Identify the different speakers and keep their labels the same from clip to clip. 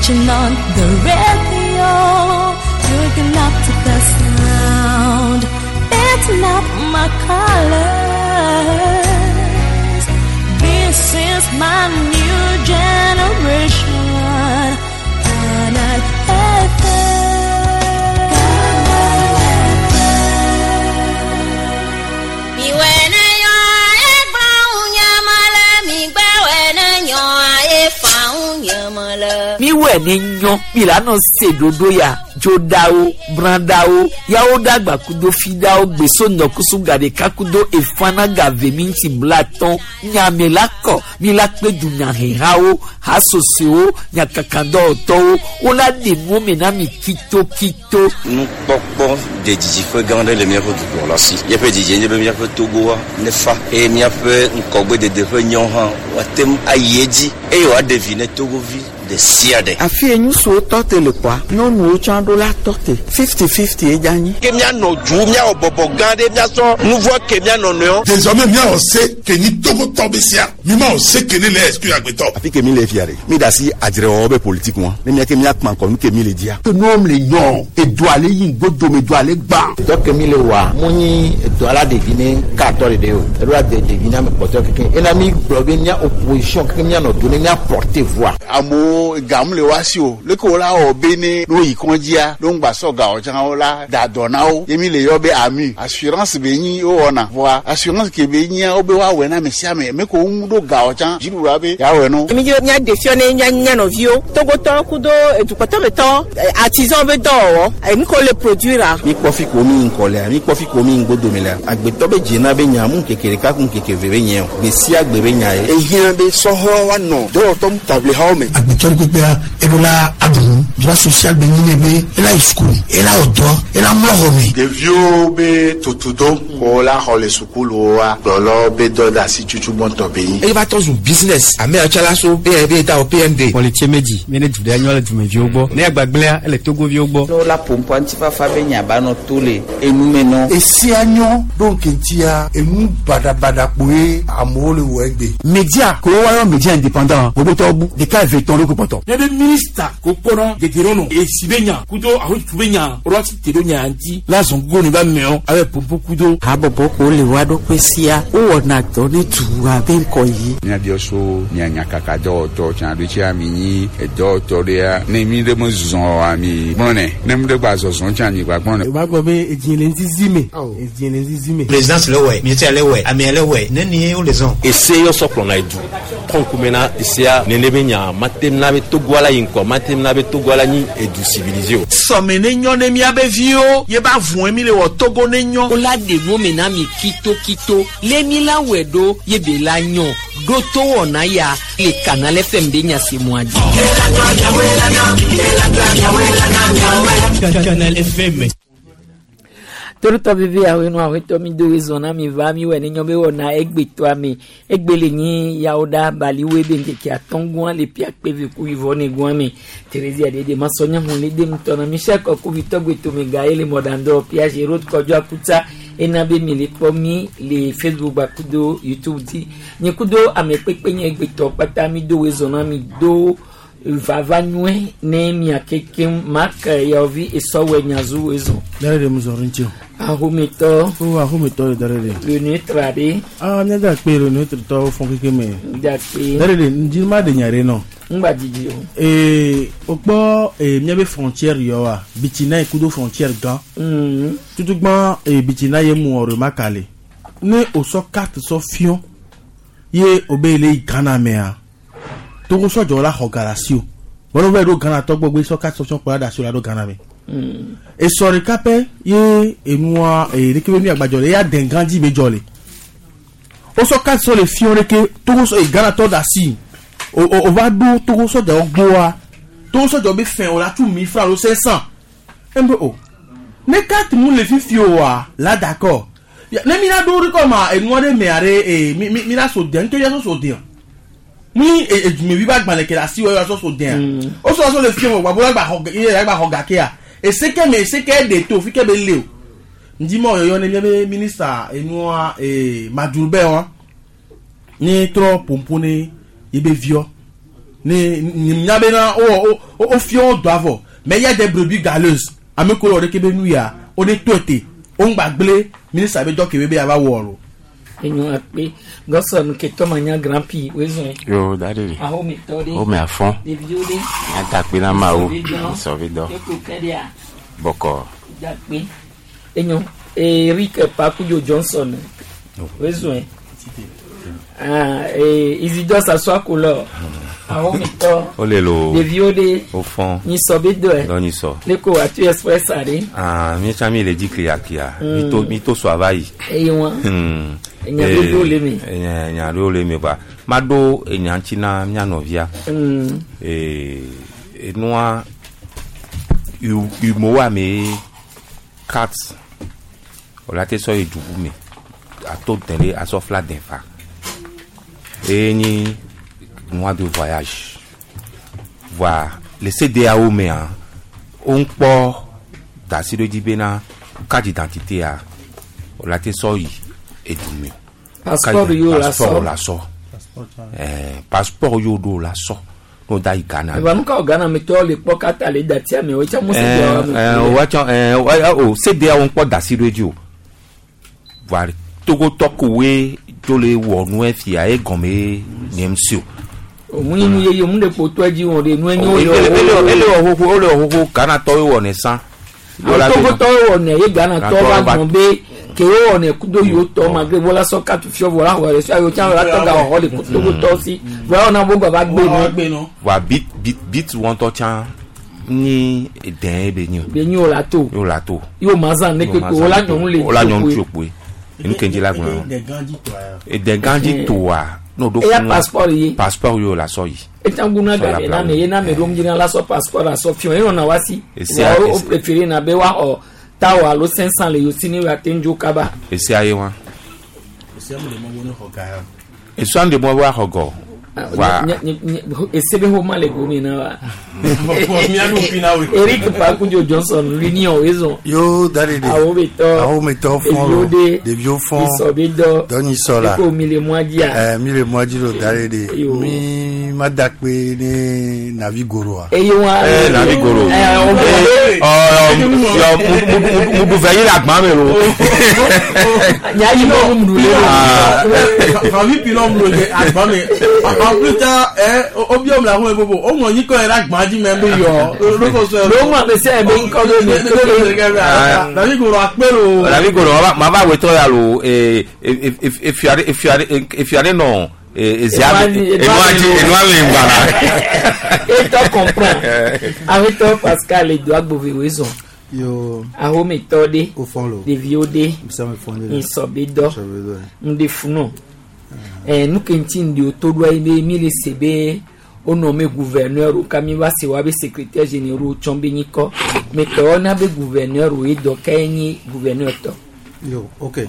Speaker 1: switching on the radio, looking up to the sound, beating up my colors. This is my new generation. Planet
Speaker 2: miwe ni nyo milano sedodo ya jodao brandao yao dagba kudo fidao gbeso nyokusu gade kakudo efana gave minti blaton nyamelako milakpe dunya hehao hasoseo nyakakando to ola de momena mi kito
Speaker 3: nous pokpo de Didi fe gande le miafo du pour la si y a peu Didi ne miafo togo ne fa et miafo nkogbe de nyon han watem ayedi e yo a deviner togo vi de siade
Speaker 4: afie nyu so tote le kwa no nu chando la tote 50-50 e gagné
Speaker 3: ke mia no ju mia obobo gande mia so nouveau ke mia no no
Speaker 5: désormais mia on sait que ni togo tobesia mi ma on sait que les exclu agbeto
Speaker 4: afi ke mi le fiare mi dasi adire obe politique moi mi mia ke mia kman ko ke mi le dia
Speaker 5: que nom le yon et doit aller yin godo me doit aller ban
Speaker 6: donc mi le wa moni doit la deviner 14 de o doit deviner me porter quelqu'un et ami provenir opposition que mia no donner mia porter voix
Speaker 4: amo gam le wasio le ko la obene no ikonjia lo ngba so ga o jan o la da donao yemi le yo be ami assurance be yin o ona voa assurance ke be yin o be wa we na mesia me ko ndo ga o jan jiru ra be ya we no
Speaker 7: mi je nya defione nya no vio togoto kudo edukoto beto artisan be do mi ko le produire
Speaker 4: mi kofi ko mi nkole mi kofi ko mi ngodo mela agbeto be jina be nya mu kekere ka kun kekeve be nya be si agbe be nya e yin be so ho wa no do to table ha o me
Speaker 5: agbeto ko pe ebola adun droit social be ni be ela school ela odo ela mlohome
Speaker 4: de vieux be totudo ko la ho le school wa dolo be do da si chuchu bon to be
Speaker 6: e ba to zu business ame achala so be ta o PND
Speaker 8: politie meji mene du de anyola du meji ogbo ne agbagblea ele togo vi ogbo
Speaker 9: no la pompo antifa fa be nya ba no tole enu meno
Speaker 5: esi anyo donc ntia enu badabada poe amole wo egbe
Speaker 4: media ko wa yo media indépendant bo to bu de ka veton le ko poto
Speaker 5: le ministre ko kono de gerono e sibenya kudo aho tubenya roti tedonya anti la zongo ni ba meo avec pompo kudo
Speaker 4: abobo ko le wa do pesia o wona to ni tuwa ben ko yi
Speaker 10: nya bioso nya nya kaka do to chan do chi amini e do to dia ne mi de mo zon ami bone ne mi de gba zo zon chan ni gba gbon
Speaker 8: ba gbo be ejin nzizime ejin nzizime
Speaker 6: présidence le we ministère le we ami le we ne ni o les on
Speaker 11: essaye yo soplo na edu konkumena isia ne nebenya matem na be togwala yinko matem na be togwala ni edu civilisé o
Speaker 5: somene nyon ne mi abe vio ye ba vun mi le wo togo ne nyon
Speaker 2: o la de momena mi kito le mi la wedo ye be la nyon doto ona ya le canal FM de nya se moadi
Speaker 8: canal FM
Speaker 2: Toruto bebe awe no awe to mi do zona mi va mi we ni nyobe wona egbeto ami egbele ni yaoda bali we be nke atongun le pia peve ku ivone gwan mi Teresa de masonya hun le de mtona mi shako ku vitogbeto mi gaele modando pia jerot kojo akuta enabe mi le pomi le Facebook bakudo YouTube di ni kudo ame pepe ni egbeto pata mi do zona mi do vavanwe ne mi akeke mak yaovi esowe nyazu ezo
Speaker 8: dare de muzorincho
Speaker 2: ahumito
Speaker 8: dare de
Speaker 2: le neutrade
Speaker 8: nya da pe le neutre to fon keke me
Speaker 2: da pe
Speaker 8: dare de njima de nyare no
Speaker 2: ngba didi
Speaker 8: ogbo miabe frontière yo wa bitina ikudo frontière gan tutugban bitina ye mu oro makale ne o so carte so fion ye obele ikana mea Togo so jola hogarasio bono we do Ghana to gbogbo so carte option para da so la do Ghana me e sori kape ye enua rekebe mi agbajole ya denganji mejole o so carte so le fiore ke Togo so Ghana to da si o va do Togo so de ogboa Togo so jo be fin o la 2000 francs lo 500 mbo ne carte mu le fifio wa la d'accord ne mi na do ri ma enua de me are mi na so den ke ya so den mi me vi bag maleke la si we so den o so le fi mo gba gba hoga ke a e se ke de to fi ke be le o ndi mo yo ne mi minister enu madurbe won ni tro pompone ye be vio ni nyabe na au fion d'avant mais il y a des brebis galeuses à me colorier que nous ya on est toité on baglé ministre avait donc que bébé avait wolo
Speaker 2: et nous après goson que to mania grand pi wezo
Speaker 12: yo daddy
Speaker 2: a ho mi to de
Speaker 12: o me afon
Speaker 2: de video de
Speaker 12: attaque na ma o sauvedor boko
Speaker 2: dakpe et nous Eric Pakujo Johnson wezo Isidore s'assoit couleur.
Speaker 12: Olelo.
Speaker 2: De viode.
Speaker 12: Au fond.
Speaker 2: Ni sobe de.
Speaker 12: Non ni so.
Speaker 2: Le ko atu express ari.
Speaker 12: Mi chami le dit kia. Mito swavai.
Speaker 2: Eyo. Enya do le mi.
Speaker 12: Enya do le mi ba. Mado enya china nya novia. Noa mo wa me cats. Ola te so edubu me. A tout télé à sofla d'infa. Et ni mois de voyage. Voir les CDAO mais on port d'asile d'ibena carte d'identité à la tesori et du
Speaker 2: passeport yo la so.
Speaker 12: Passeport yo do la so. No dai Ghana.
Speaker 2: Va nunca Ghana me to le pokata le datia me o cha mo
Speaker 12: CDAO on port d'asile dio. Voir Togo tokuwe tole wonu efia e gome nemsio
Speaker 2: omuni mu ye mu de poto aji won de nu enyo
Speaker 12: ele ohoho Ghana to won san
Speaker 2: Togo to won e Ghana to ba gombe ke won e kudo yo to magre bola so ka tu fio bola wa so ayo cha la to ga ho le Togo to si wa ona bo ba gbe no
Speaker 12: wa bit won to chan ni den be ni
Speaker 2: o la to yo mazan ne ke ko la nyon le
Speaker 12: nous kenji la gouin et des gandhi toi no do passeport yo la so yi
Speaker 2: etanguna ga na me na me rom jina la so passeport la so fion e na wasi o préférer na be wa o tawa lo 500 le yo sini wa tenjo kaba
Speaker 12: e si aye wa
Speaker 8: e mo le mo woni ho ga
Speaker 12: e so ande mo wa hogo wa
Speaker 2: esebe ho male gomi na wa Eric Pakujo Johnson Union wezo
Speaker 13: yo dalide awo meto fon de vieux fond doni sola
Speaker 2: ko mille mois dia
Speaker 13: lo dalide mi madakpe ni navigoro
Speaker 12: navigoro yo mu veiller la gba me lo
Speaker 2: ya yi mo mu le
Speaker 8: famille pilon lo de agba me en plus tard obiom la ho bobo o mo yin ko era gbaji me bi yo lo so
Speaker 2: lo mo be se be nko do ni
Speaker 12: David Goro ma ba we to ya lo if you are no eziabe enwale ngara
Speaker 2: et to comprend avec toi Pascal et doit bouver wezo
Speaker 13: yo
Speaker 2: aho méthode
Speaker 13: au fond lo
Speaker 2: de viode ni sobedo ndi funo nous kentin di otodo ide mi le sebe o nommé gouverneur ou kami ba se wa be secrétaire général chombe niko mais to na be gouverneur ou do kenyi gouverneur to
Speaker 13: yo okay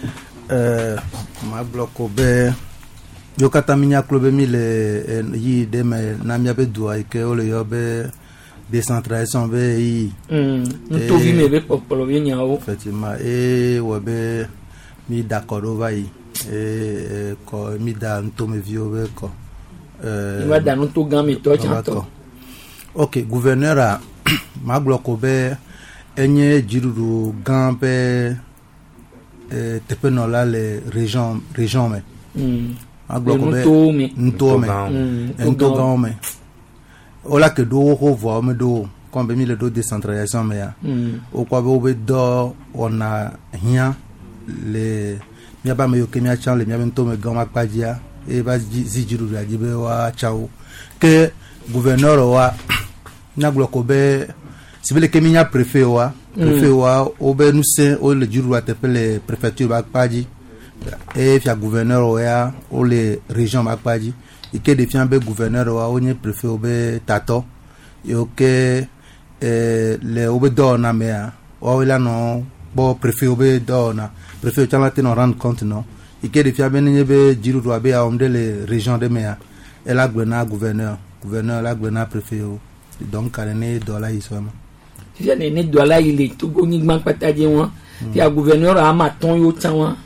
Speaker 13: ma bloko be yo kataminya klobe mi le yi de me na mi be do ke o le yo be décentralisation be yi
Speaker 2: to vi me be popolo bi nya o
Speaker 13: effectivement wo be mi d'accord over yi ko mi da nto me vi o be ko
Speaker 2: il va dans tout grand méthode chanto
Speaker 13: OK gouverneur a ma bloko be enye jiruru gambe tepenola le région me ma bloko be ntome ntogame ola ke do ho vo me do comme be mi le do décentralisation me ya o kwa be o be do ona hia le mi ba me yo ke mi a chan le mi ntome gama pajia e ba zijiru ya jibe wa chao ke gouverneur wa na bloko be sibele ke minya préfet wa o be nous se o le jiru wa tepele préfecture ba paji e fia gouverneur wa o le région ba paji e ke de fian be gouverneur wa o nye préfet o be tato yo ke le o be do na me o la no bo préfet o be do na préfet chala te no rendre compte no ike de fia benye be jiru do be a omde les régions de mea elle a gbena gouverneur la gbena préfet donc carnet do la isoma
Speaker 2: fia ne do la ile to go ni gban pataje won fia gouverneur a ma ton yo tan won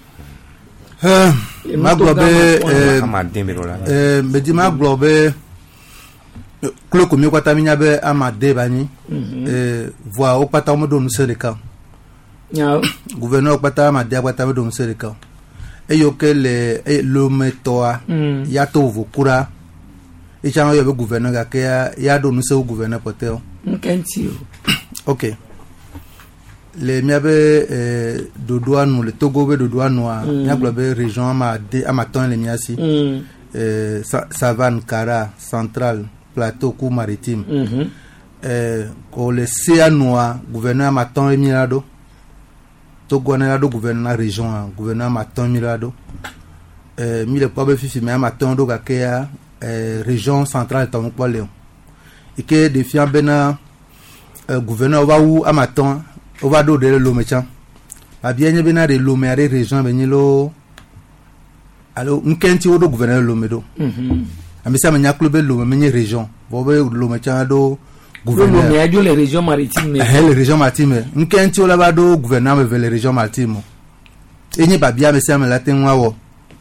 Speaker 13: ma globe me di ma globe Clo comme yo kwata minya be amade bani voix au kwata mo do musere kan gouverneur kwata amade kwata mo do musere kan e yo ke le metoa ya to vokura e chama yo be gouverneur ga ke ya do musere gouverneur potel
Speaker 2: nkenti
Speaker 13: OK le miabe do douane le Togo be do douane ya globe région amaton le miasi savane Kara centrale plateau cour maritime ko le Sianoa gouverneur maton emirado Togo na do gouverneur région gouverneur maton emirado mi le pobe fifi me maton do ga ke région centrale ton ko Léon et que défiant bena gouverneur va ou amaton on va do de lo mechan ba bien bena de lo mere région benilo alors nkenti do gouverneur lo medo amisa menya club lo menye région bobe lo mechan do gouverneur
Speaker 2: lo medio les régions maritimes
Speaker 13: les régions maritimes nkenti ola ba do gouverneur me les régions maritimes enye ba bien mesa me latin wawo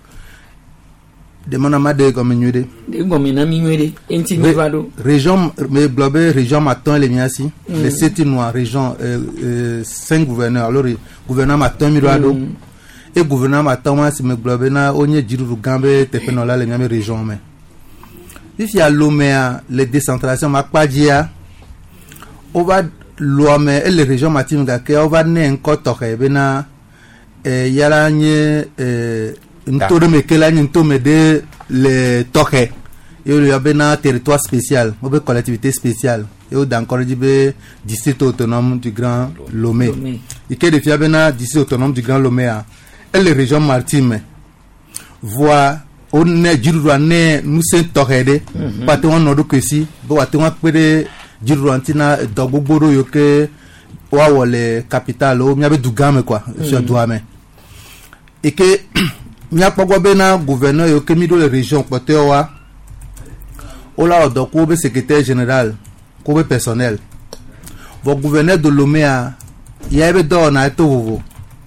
Speaker 13: de monama de gomenyude
Speaker 2: de gomena minwede enti mevado
Speaker 13: région me globé région maton les miasi les 7 noirs région 5 gouverneurs alors gouverneur maton mirado et gouverneur maton si me globé na onye jiru gambe tefenola les miami région mais if ya lomea les décentralisation makpadia on va loame et les régions maritimes ga ke on va ne nkoto ke bena yala nye ntoro mekela ntome de le toke yo ya bena territoire spécial ou be collectivité spéciale et dans encore be district autonome du Grand Lomé et que de bena district autonome du Grand Lomé et les régions maritimes voit on ne jiru ne nous sen toke pas on no do kwesi bo waton pere jiru antina dogboro yo ke wa wole capital o mi be dugame quoi sur douame et que mia pogwa bena gouverneur yo kemi do les régions potewa ola odo ko be secrétaire général ko be personnel vo gouverneur de Lomé ya be do na to vovo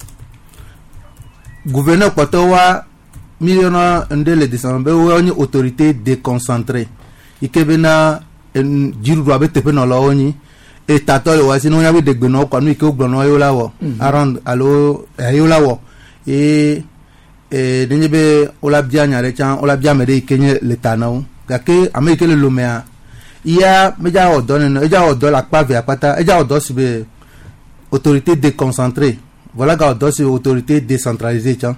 Speaker 13: gouverneur potewa million ndele décembre woni autorité déconcentrée ikebena jiru do abete pe no lo oni et tatole wa sino ya be de gbeno kwa nu ike ogbono yo lawo around alo yo lawo et denjebe ola bia nyare chan ola bia mede kenye letanaw gake ameke le Lomé iya meja odone eja odo la pave apata eja odo sibe autorité déconcentrée voilà ga odo sibe autorité décentralisée chan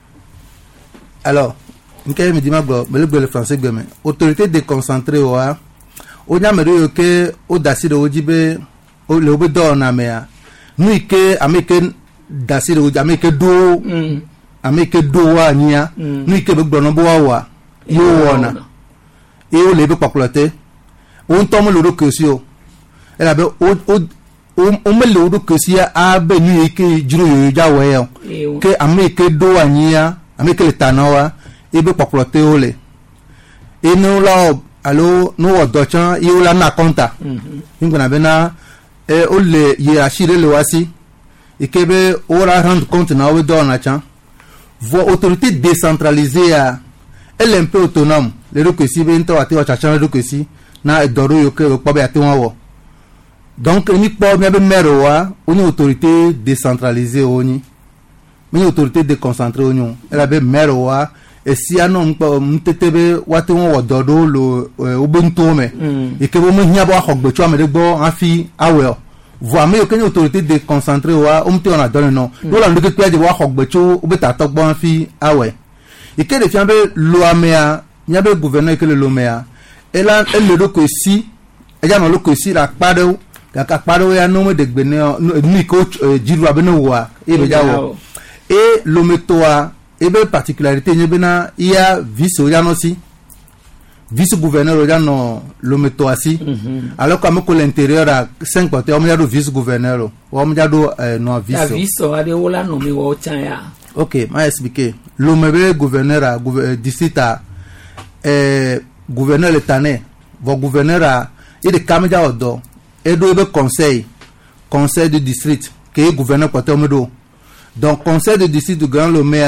Speaker 13: alors nke me dima go le français gbe me autorité déconcentrée wa onya mere yo ke odasi de ojibe o le obe do na me nu ike ameke dasi de ameke do ameke do wa nya nu ike be gbono bo wa yo wona e o le be pakolote o ntomo lo do kesio e la be o me lo do kesia a be nu ike juro yo ja wa yo ke ameke do wa nya ameke le tanawa e be pakolote o le e no la alo no odochan e o la na konta ngona be na e o le hiérarchie le wasi e ke be o la rendre compte na o do na chan vos autorités décentralisées elle est un peu autonome les requesi bento ati wa chachan requesi na doro yo ke ko be ati won wo donc ni po mi be mero wa oni autorité décentralisée oni mi autorité déconcentrée oni elle be mero wa e si ano mtetebe wati won wo dodo lo obunto me e ke bo mo hia bo hogbechu amede gbo afi awe voix mais aucune autorité déconcentrée wa omte on a donné non do la ndeke piaje wa hogbecho obeta tokbo fi awe et que de fiambe loamea nyabe gouverneur que le Lomé elle le do que si eja no lo que si la pado ka pado ya no me de gbene ni coach jiru abeno wa e be jawo et Lomé toa e be particularité nyebena ia vice oyano si vice-gouverneur dans Lomé toasi alors comme que l'intérieur à 5 porteurs on a do vice-gouverneur on a do non vice
Speaker 2: vice a de wala nommé wo chanya
Speaker 13: OK m'a expliqué Lomé gouverneur à district à gouverneur letané vos gouverneur à et de kamja odo et do be conseil de district que gouverneur porteur medo donc conseil de district du Grand Lomé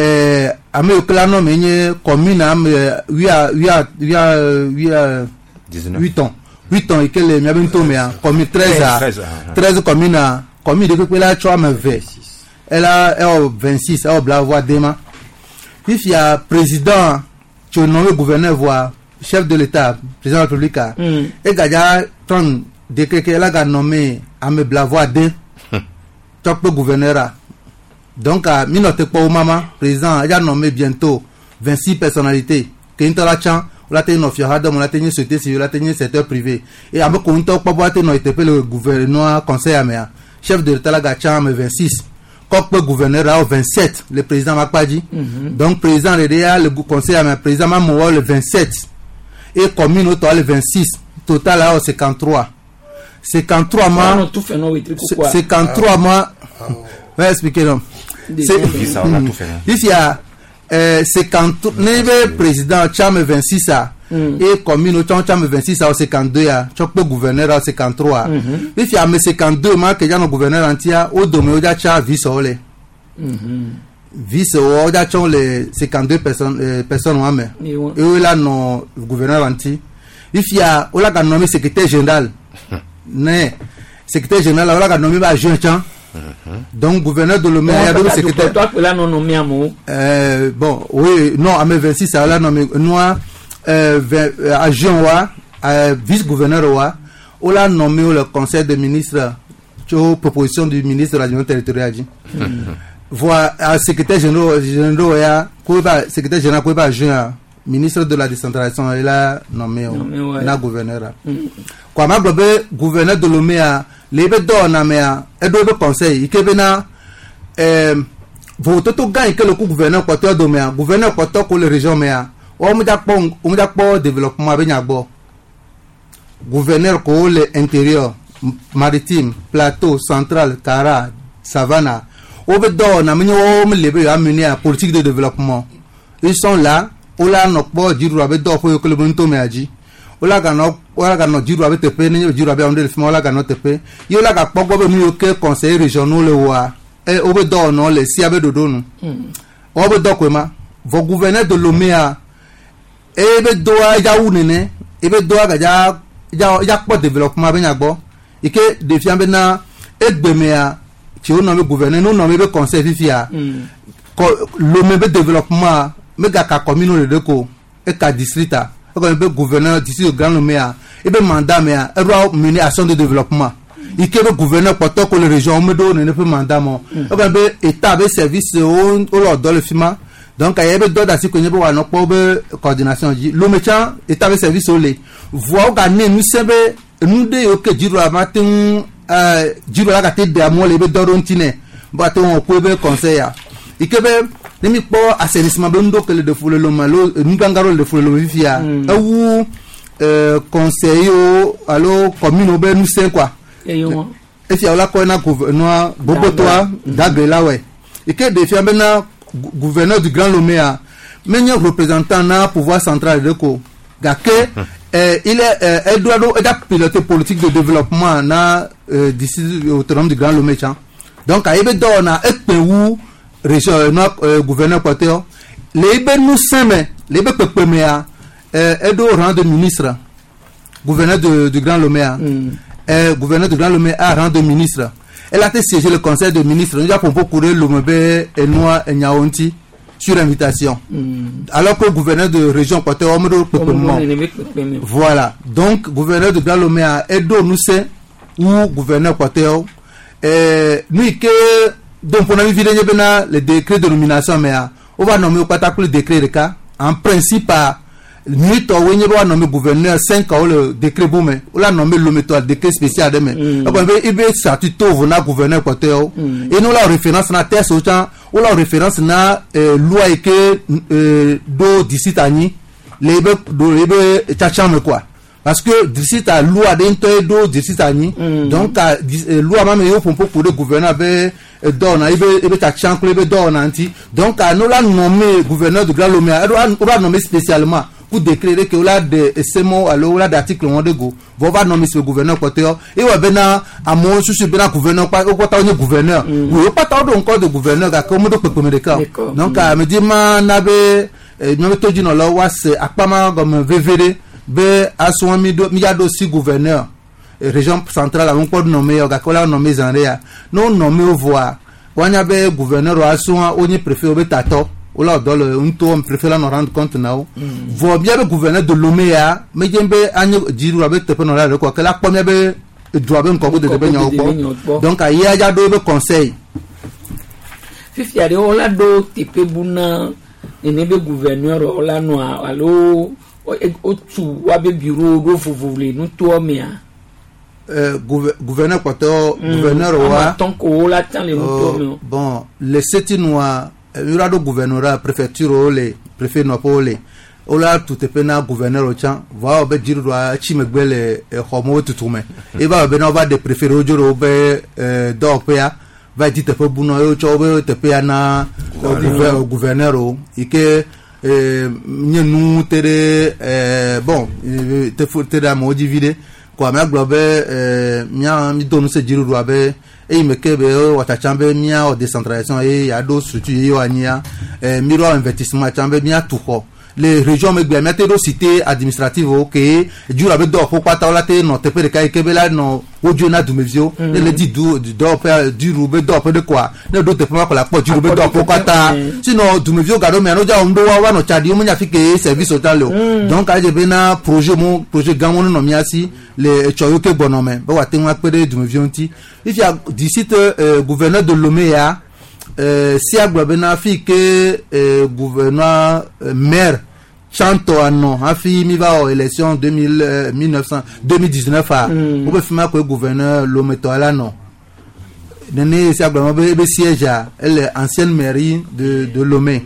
Speaker 13: ame klano menye commune am we are 8 ans et que les miens comme 13 communes commune de que là tu as elle a 26 elle a voix demain puis il y a président tu nommé gouverneur voix chef de l'état président de la République et gaja ton décret qu'elle a nommé à me blavoie de top gouverneur donc à minote pas au maman président il a nommé bientôt 26 personnalités que interachan la tenue officielle on la tenue société civile la tenue secteur privé et à me compte pas boîte non était le gouverneur conseil américain chef de l'état la gacha 26 comme gouverneur à 27 le président m'a pas dit donc président le conseil américain président m'a le 27 et commune au total le 26 total à 53 mois 53 mois ouais expliquer non c'est ici à 50 nebe président cham 26 et commune au cham 26 à 52 à chop gouverneur à 53 il y a 52 mois que le gouverneur entier au domaine de cha vice ole vice au da chon les 52 personnes mais et là non gouverneur entier il y a on l'a nommé secrétaire général né secrétaire général on l'a nommé ba jean chan donc gouverneur de Lomé il y a deux secrétaires
Speaker 2: toi là non nommé amour
Speaker 13: bon oui non à 26 ça là nommé noir agent vice gouverneur wa on l'a nommé le conseil des ministres sur proposition du ministre de l'administration territoriale voilà secrétaire général ya quoi secrétaire général quoi ba agent ministre de la décentralisation il a nommé na gouverneur quoi ma gouverneur de Lomé les bédons na mea et do conseil ikebena voto to gagne que le gouverneur Équateur do mea gouverneur Équateur ko le région mea o mu jakpo développement be nyagbo gouverneur ko le intérieur maritime plateau central Kara Savannah o bédon na menyo o mu lebe amener à politique de développement ils sont là o la no po jiru abedo fo yo ko le bonto meaji ola gano jiru abe tepe ne jiru abe onde le fimo ola gano tepe yo la ga pogbo be mu ke conseil régional le wa e obe do no le si abe dodo nu obe do kwema vo gouverneur de Lomé e be do ja unene e be do ga ja po développement be nyagbo ike de fiambe na egbemea ti o no me gouverneur no no me be conseil fifia Lomé be développement me ga ka commune le deko e ka district comme le gouverneur d'ici au Grand Lomé et ben mandat mais elle doit mener action de développement il que le gouverneur porte que les régions me donne ne peut mandat mon comme ben état be service on leur donne le fima donc il y a be d'autres ainsi que ne pas non pas coordination le métier état be service au les voir gagner nous semble nous de que dire la matin dire la tête de moi les be dorontine baton ko be conseil et que ben nemi po assainissement be ndo que le de foule le malo ngangaro de foule le vivia ou conseil allo commune be nous c'est quoi et si on la connait gouverneur bobotoa d'Agrela ouais et que de faire maintenant gouverneur du Grand Lomé meilleur représentant na pouvoir central de ko gake il est elle doit piloter politique de développement na d'ici autonome du Grand Lomé donc a ebe do na ekpewu région gouverneur Équateur les be nous seme les be pepemea edo rang de ministre gouverneur du Grand Lomé gouverneur du Grand Lomé a rang de ministre elle a été siégé le conseil de ministres nous avons pour courir Lomé et Noa et Nyaonti sur invitation alors que gouverneur de région Équateur voilà donc gouverneur du Grand Lomé a edo nous c'est ou gouverneur Équateur nous que donc pour nous vivre le décret de nomination mais on va nommer au patacle le décret de cas en principe nous on va nommer gouverneur 5 ans le décret boumé on l'a nommé le méthode décret spécial de mais il veut statut au gouverneur Équateur et nous la référence na test autant ou la référence na loi et que do d'ici tani les be tchacham quoi parce que d'ici ta loi d'ento do d'ici tani donc loi même yo pour le gouverneur avait donne il be tchacham il be donne anti donc nous la nommé gouverneur du Grand Lomé on va nommer spécialement pour déclarer que là de ces mots alors là d'article on de go va nommer ce gouverneur Équateur et ouais bena à mon souci bena gouverneur pas au Équateur ni gouverneur oui pas tant encore de gouverneur comme de premier de cas donc me dit ma nabe non to dit non là ouais c'est apparemment comme VVD be aswan mi ya do si gouverneur région centrale on peut nommer ogakola nommer zanrea non nommer au voir wanya be gouverneur aswan oni préfet obetato ou là dans le on préfet là nous rendre compte now voit bien le gouverneur de Lomé mais jembe anyo jiru avec te penora le quoi que la première be doit ben ko de be donc aya ja do be conseil
Speaker 2: fifi ari ola do tipe buna enebe gouverneur ola no alo o tu wa be bureau do fofole no to mea
Speaker 13: gouverneur kwato gouverneur wa
Speaker 2: tant ko la tan le moto
Speaker 13: bon le setinois urado gouverneur préfecture le préfet no pole ola tout pena gouverneur o chan va be jiru a chimegbele homo tutume e va be no va de préfet ojoro be do pea va dit te buno yo chobe te pea na gouverneur o ike nyenu tere bon te foute da mo divide kwa ma globe mia mi donu se jiru do abe e me kebe wata chambe mia o décentralisation e ya do structure yo ania miro investissement chambe mia tuko les régions me gbe mete do cité administrative OK jiru abe do ko pata ola te no te pe kai kebe la no ojo na dumevio le di do pe di rube do pe de quoi ne do te pe ma ko la po jiru be do ko pata sinon dumevio gado me no ja o ndo wa no chadi o nya fike service hotel donc a je be na projet gamon no miasi le choyoke bonome ba wa te wa pe de dumevio nti if ya d'ici gouverneur de Lomé si aglobena fike gouverneur maire chanto ano afi mi va aux élections 2019 on peut faire que gouverneur Lomé to ala non nene si aglobena be siège elle ancienne mairie de Lomé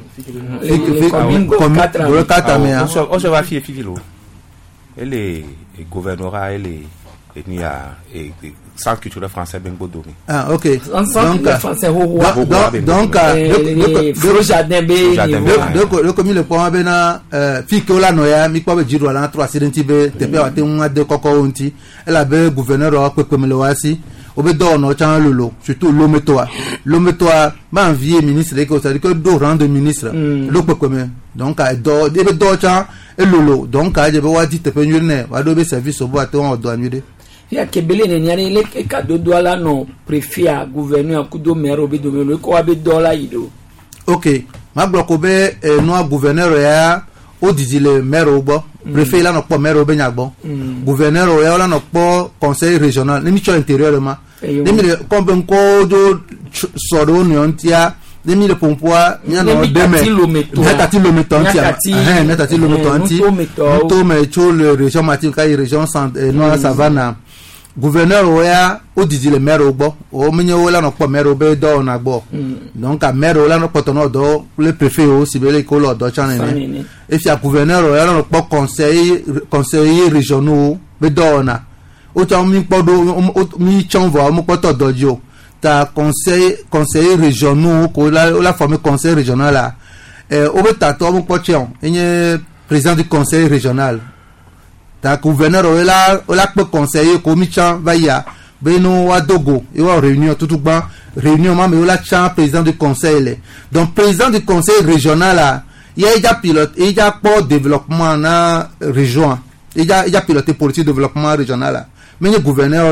Speaker 13: comme 4 mais
Speaker 12: on se va fier fifilo elle est gouvernorat elle est ni à centre culturel français Bengo Domi.
Speaker 13: Ah OK.
Speaker 2: Donc français
Speaker 13: donc
Speaker 2: le jardin
Speaker 13: le comme le point bena fikola noya mi kwa jiru ala 3 accident be te pe wate un de koko onti elle avait gouverneur o pe comme le wasi obe do no chan lolo surtout l'ometoa ma envier ministre que ça dit que do rang de ministre le pe comme donc do de do chan et lolo donc a je be wati te pe nyune wa do be service o bo aton o do anyude
Speaker 2: ya kebele ne nyare le kado do ala no préfet gouverneur kudo maire obe do le ko abe do la yido
Speaker 13: OK ma bloko be no gouverneur ya o didi le maire obo préfet la no po maire obe nyagbo gouverneur ya la no po conseil régional ni cho intérieurement demi le combien ko do soro ni ontia demi le pompoa nya no deme metati lo metontia metati lo metonti to me cho le région matin kai région no savana gouverneur oya o didi le maire ogbo o menye o la no po maire obe do na gbo donc a maire o la no poto no do le préfet o sibele ko lo do chanene e fi a gouverneur oya no po conseiller régionaux be do na o cha mi podo mi chanvo mo poto dojo ta conseiller régionaux ko la formé conseil régional là o be ta to mo pocheon enye président du conseil régional ta gouverneur o la pe conseiller commission vaya beno wa dogo e wa réunion tutugba réunion ma me o la chan président du conseil donc président du conseil régional là il y a pilote il y a pour développement na région il y a piloté politique développement régional là mais le gouverneur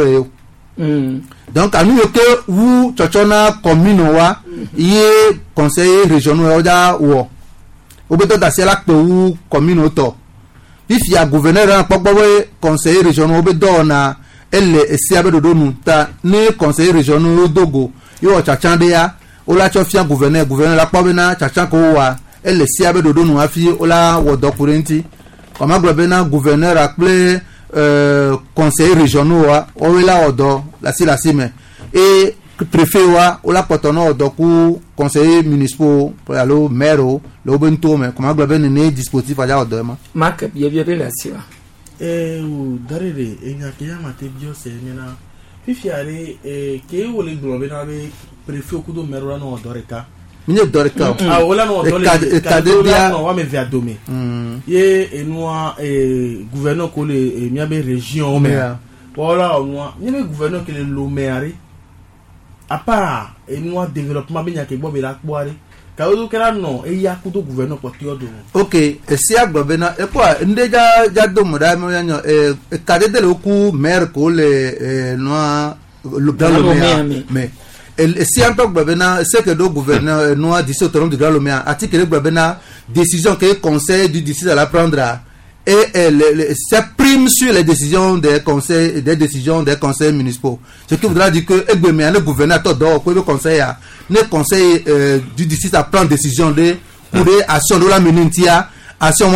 Speaker 13: donc à nous que vous chochona commune wa y conseiller régional oda wo obeto da sela pe ou commune oto if ya gouverneur en pogbowe conseiller régional obedo na elle esi abedo nu ta ni conseiller régional dogo yo chachande ya ola chofia gouverneur la pobe na chacha ko wa elle esi abedo nu afi ola wodo kurenti comme globena gouverneur appelé conseiller régional wa ola odo la sime et préfet wa ola potono odo ku conseiller municipal pour allo maire le bento mais comme globena ne dispositif ala odo ma
Speaker 2: mark bien la siwa
Speaker 8: o darere enya kiyama te bio se nyana fifiare ke wole globena be préfet ku do maire la no odoreka
Speaker 13: minye doreka
Speaker 8: wala no odore ka de dia no wa me via domi ye enwa gouverneur ko le miabe région mais voilà onwa ni me gouverneur ke le Lomé à part enwa développement be nya ke bo be la kpoare kaodo kera no eya kudo gouverneur potiodo.
Speaker 13: OK, si agbobena e quoi ndeja ja do moda me yanyo kadede le ku maire ko le noa dans le mais si en tant que Babena, c'est que le gouverneur noir d'ici autonome du Grand Lomé a dit que le Babena décision que le conseil du district la prendra et ça prime sur les décisions des conseils municipaux. Ce qui voudra dire que le gouverneur le conseil du district à prendre décision de pour des actions de la menintia action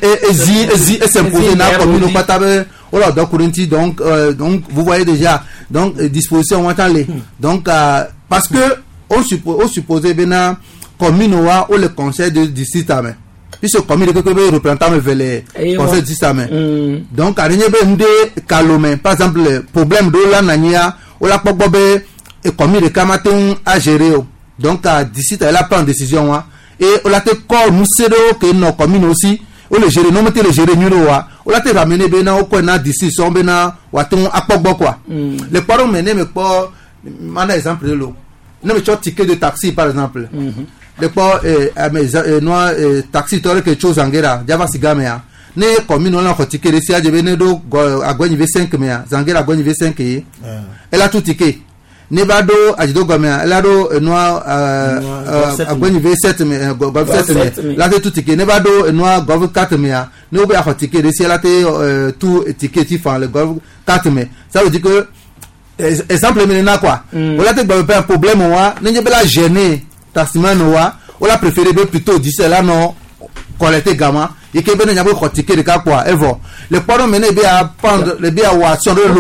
Speaker 13: et s'imposer na commune patabe voilà donc vous voyez déjà donc disposition on attend les donc parce que on supposait bien commune ou le conseil de district mais puisque commune que représentant vers les conseil de district mais donc à rien ben de calomé par exemple le problème de la nania ou la pobobe et commune de Kamaton à gérer donc à district elle a pris une décision et on l'a fait corps nous que nos communes aussi on le gérer non mettre le gérer nulo on l'a fait ramener bena au coin na d'ici son bena waton apogbo quoi le parents mené mais pas un exemple de l'eau non mais tu as ticket de taxi par exemple le pas noir taxi toi quelque chose en guerre java sigamea ne commune on a ticket de sia de benedo agoni v5 mais zangera agoni v5 et elle a tout ticket Nebado ajido gomea lado noa agoni v7 mais v7 la tout ticket nebado noa gov 4 mais ne obe a ticket de si la te tout ticket tifan le gov 4 mais ça veut dire que exemple maintenant quoi on la te un problème wa ne be la gêner taximano wa on la préféré plutôt dire là non collecter gamin et que ben nyabo khotike de quoi evo le parents mené be à prendre le be à action de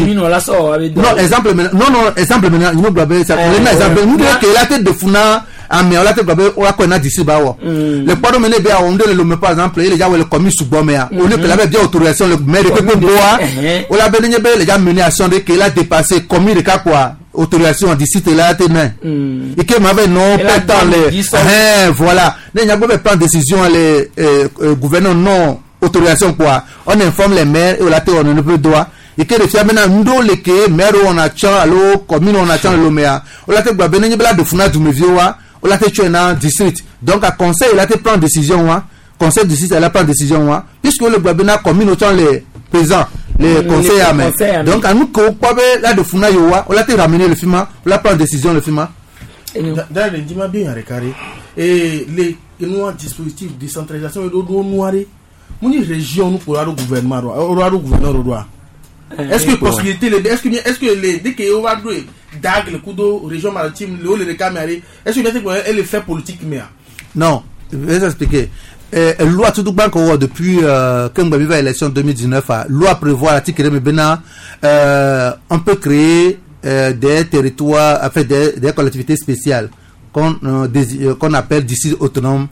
Speaker 13: non exemple maintenant nous blabé ça exemple nous que la tête de funa a mais la tête blabé on la connait d'ici ba le parents mené be à on le par exemple il déjà le commis sous bomea on le que la bien autorisation le maire de boa on la ben nyebe les gens mené action de que la dépassé commis de quoi autorisation d'ici là tenant et que m'avait non pas les voilà ne nyabo be prendre décision les gouverneur non autorisation quoi on informe les maires et la terre on ne peut droit et que les femmes maintenant ndo le que maire on a tchan allo commune on a tchan le maire on la te gba benye bela de funa du mevioa on la te tchan district donc à conseil il a te prendre décision conseil district elle a prendre décision puisque le gba bena commune on tchan les présents les conseils à donc à nous ko pas la de funa yoa on la te ramener le fima on la prendre décision le fima
Speaker 8: dans le dima bien carré et les dispositifs de décentralisation et de noir mon région nous pour le gouvernement le gouverneur est-ce que possibilité est-ce que les dès que on va jouer dag le coup de région maritime le caméra est-ce que elle est fait politique mais
Speaker 13: non je vais expliquer loi tout banque depuis quand on va élection 2019 loi prévoit l'article bena on peut créer des territoires enfin des collectivités spéciales qu'on appelle d'ici autonome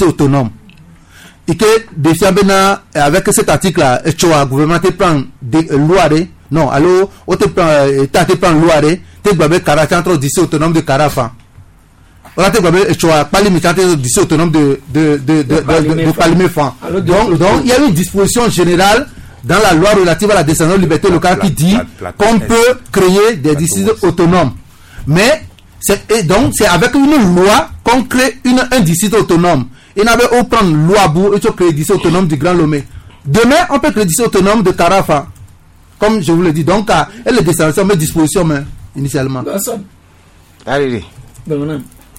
Speaker 13: et que déjà bena avec cet article là le gouvernement te prend des lois non alors on te prend état te prend loi te gbabe caractère entre d'ici autonome de Carafa on te gbabe choix pas limité d'ici autonome de Palimefan donc il y a une disposition générale dans la loi relative à la décentralisation de liberté locale qui dit qu'on peut créer des districts autonomes mais donc c'est avec une loi qu'on crée un district autonome. Il n'avait pas prendre loi bout et créer un district autonome du Grand Lomé. Demain, on peut créer un district autonome de Carafa. Comme je vous l'ai dit. Donc, elle est décentralisation, mais disposition mais, initialement.
Speaker 12: Allez. Bon,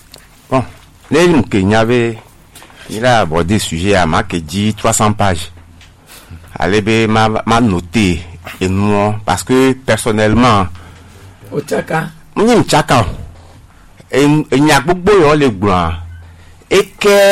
Speaker 12: il a abordé le sujet à ma qui dit 300 pages. Allez, m'a noté et nous, parce que personnellement,
Speaker 2: au Tchaka.
Speaker 12: Il y a beaucoup de gens et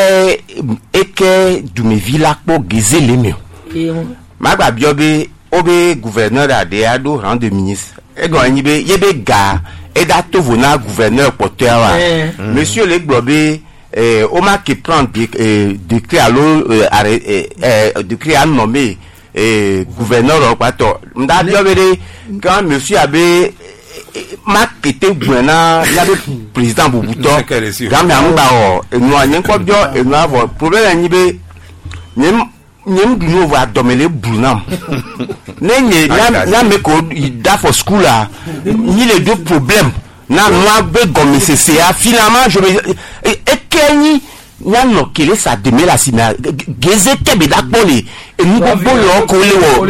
Speaker 12: que du me villa pour gagner les mieux. Ma babiobe obe gouverneur ado rang de ministre. Et quand il y a des gars et d'ato vona gouverneur porteur. Monsieur le globé au ma qui prend décret à l'eau décret à nommer gouverneur quoi. M'da biobé quand monsieur avait ma kete buena ya be président Bobuto gambe amba o enu anyen ko bio enu avo problème anyi be nyem dino va domele brunam nenye ya me ko da for school là ni les deux problèmes na noa be gomme c'est finalement je me
Speaker 14: kenyi nyano kele sa deme la sina geze kebe da pole e nous bolo ko le wo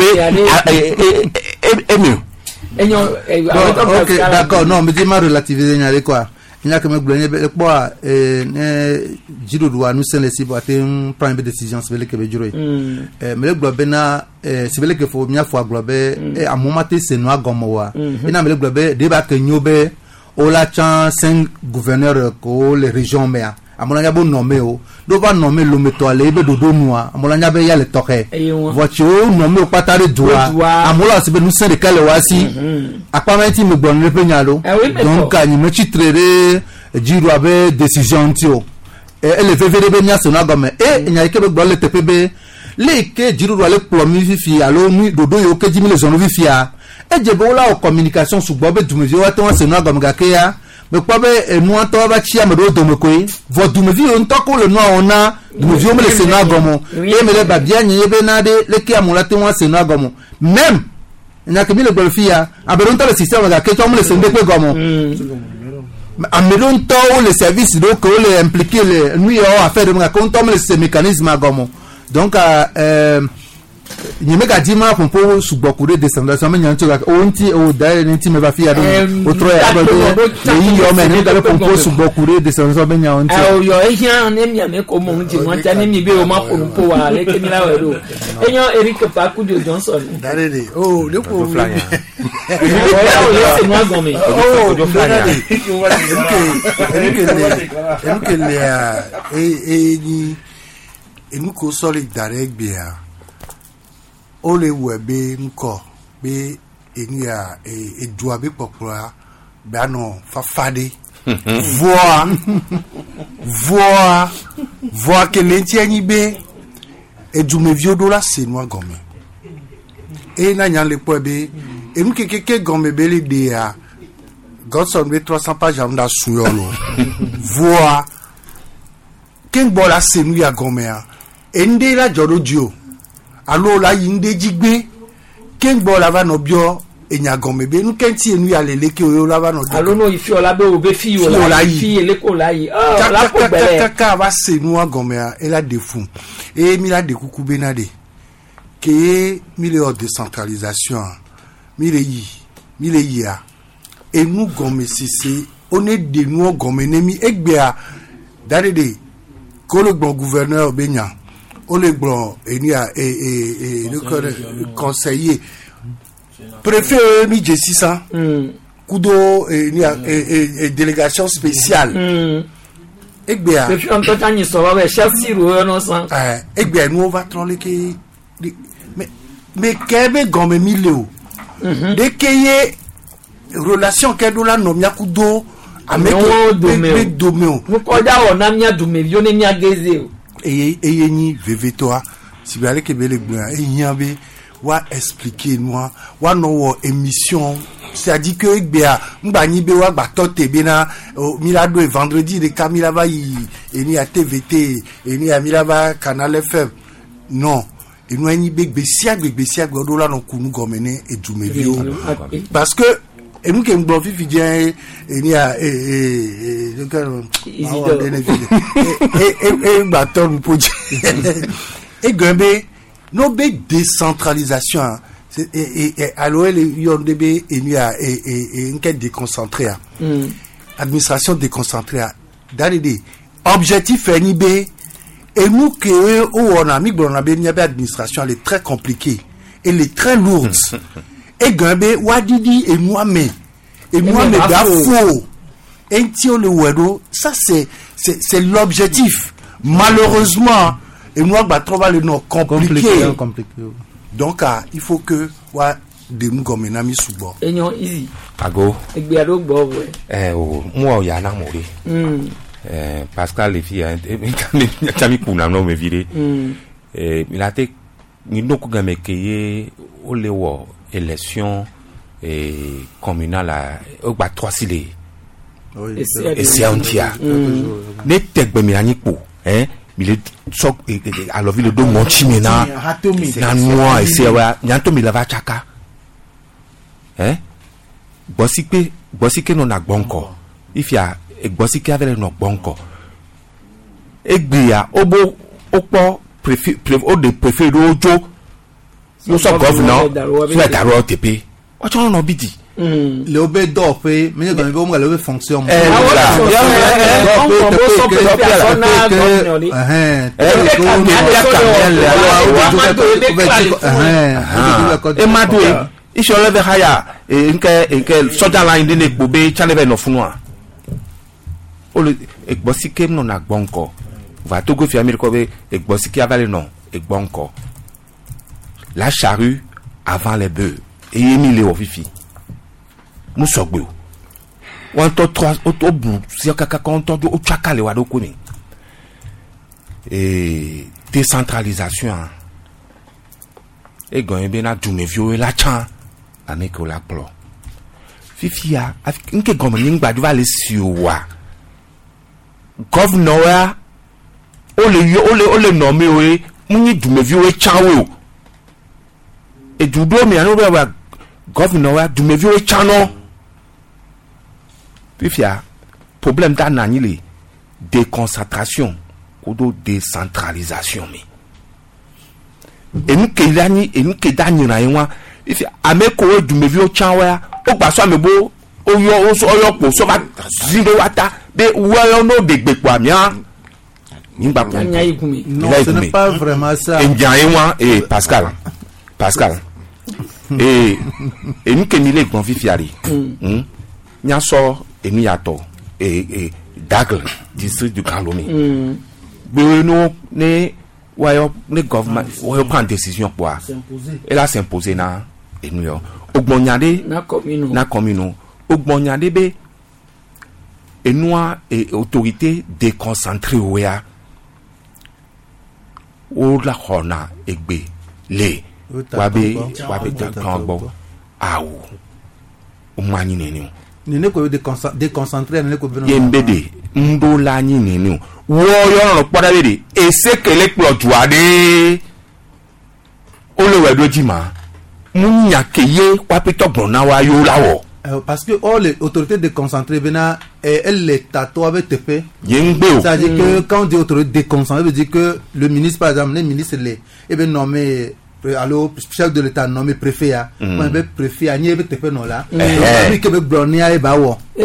Speaker 13: ok d'accord non mais dis-moi relativiser nyale quoi il y a que me blonner quoi jiro doit nous c'est si pour prendre une décision c'est que be jiro mais le globe na c'est que faut mia fois globe et à moment c'est noa gomowa et na le globe débat que nyobe o la chan 5 gouverneurs ko les régions mais amolanya bo nommé o do va nommer le métoile be dodo noa amolanya be ya le toke voiture nommé o patare doa amola se be nous c'est de quel wasi apamenti me bon le penyalo donc ani me chitrere jiro abe décision tio et le vvd be nya sona gomme et nya ke be bon le tpb le ke jiro le plomi fi alo nu dodo yo ke jimi le zone vi fia e je bo la communication su bobe dumezi wa ton sona gomme ga ke ya mais quoi nous en toi va chia me do me koi vo du me vi on to ko le no ona du me vi o me le sena gomo e me le ba bien nye be na de le ki amula te wa sena gomo même na ke mi le golfia aberon to le système ga ke to me le sende ko gomo ameron to le service do ko le impliquer le nous yo affaire de me ko to me le mécanisme gomo donc nyeme ka dima pompo subokure décentralisation mais nyanto ka onti o dai nti me ba fia do o tro ya ba de yi yo me ne ka pompo subokure décentralisation mais nyanto
Speaker 2: yo ehia ne mi ame ko mo nti mo ta ne mi be o ma pompo wa le ke mi la we do enyo Eric Pakudio Johnson
Speaker 15: darede oh le ko flyer
Speaker 2: c'est moi gomme
Speaker 15: oh flyer Eric ni nous ko solidarité bien ole webe nko be enia e doa be popula be ano fafade voix que l'entieni be e dume viodo la se no gomme e na nyan le pobe e nous keke gomme be le dia Godson be 300 pages amda suyolo voix ken bola se nu ya gomme a ende la jorodio allo la yinde jigbe kengbo la va no bio enya gome be nu kenti enu ya lele ke o la va no
Speaker 2: allo no ifi ola be o be fi o la fi ele ko la yi la ko bele
Speaker 15: kaka va se nu gome a ela de fou et mi la de kuku benade ke mi le décentralisation mi le yi a et nous gome sisi on est de nous gome nemi egbea dare de ko le bon gouverneur benya on les blancs et le conseiller préfet mi je 600 kudo et délégation spéciale egbea
Speaker 2: préfet on peut tani so wa chef siro no san
Speaker 15: egbea nous va troller que mais kebe gomme mileo de keye relation que do la no mia kudo avec domeo
Speaker 2: nous ko da o na mia dume yo ne mia geze
Speaker 15: et ni vevetoa si vous allez que belle blanc et nyambe wa expliquer moi wa no émission c'est-à-dire que bia mba ni be wa ba tote be na milado et vendredi de Camila va y et ni à TVT et ni à Milava Canal FM non et nous ni be besia do la no kunu gomene et dumevio parce que et nous qui nous blanc fifi bien et ni à et bâton pour et gombe no be décentralisation et alors il y a des et ni à et une quête déconcentrée administration déconcentrée d'aller objectif ni b et nous que on a mis bon administration elle est très compliquée elle est très lourde et gombe wadidi et moi mais faux et tio le wedo ça c'est l'objectif malheureusement et moi bah trouver le nom compliqué. Donc il faut que wa de nous comme nami subo
Speaker 2: enyo easy
Speaker 12: ago
Speaker 2: egbe ado gbo
Speaker 12: moi o ya na mori Pascal les filles chami kuna no me vire il a été ni no ko game keye o lewo élection communale au ba 3 sile et c'est un tia ne tegbe mi anipo il sok alors ville do monchimena na noa et c'est wa nyanto mi lava chaka bosike no na gbonko if ya bosike avere no gbonko
Speaker 14: egbia obo okpo préfet ojo yo so governor so daro tepe o cho no bidi
Speaker 13: le obe do pe me go mo le fonction
Speaker 14: isole be haya nke soja line de gbobe channel no funwa o le egbosike no na gbonko va togo fi america be egbosike avale no egbonko la charrue avant les bœufs et Emile Ofifi musogbe won to 3 o bu si kaka kon to o chakale wa do ko ni décentralisation et gagner bien à tout mes vieux la chan avec la plo fifia nke gomen ngba les siwa governor ole nommé we muni du mes vieux chan we et du do mi anu wa governor du mes vieux chan no fifia problème da nani le déconcentration ou de décentralisation mi enu ke dani na yenwa if ameko we du mevi o chanwa o gba so amebo o yo po so ba zero wata be wo no de gbepo amia ngba ko
Speaker 13: non ce n'est pas vraiment ça
Speaker 14: enja yenwa Pascal enu ke mi le gbon fifiari nya so enu yato Dagle district du Grand Lomé be no ne wayo ne government wayo prend décision quoi et là s'imposer na enu yo ogbonyade na commune ogbonyade be enua et autorité déconcentrée oya o la khona egbe le wabe takangbo awu umani nenu
Speaker 13: ne ko déconcentré ne ko beno
Speaker 14: yembede ndo la ni nenu wo yo no poda bede esekele plotuade o le wedo jima munya keye kwapito gbona wa yo lawo
Speaker 13: parce que les autorités déconcentrées bena elle l'état to avec tepe
Speaker 14: yengbe
Speaker 13: ça veut dire que quand on dit autorité déconcentrée veut dire que le ministre par exemple les ministres les nommé alors chef de l'état nommé préfet a on be préfet a nié be tepe non là et que be blonia e ba wo
Speaker 14: les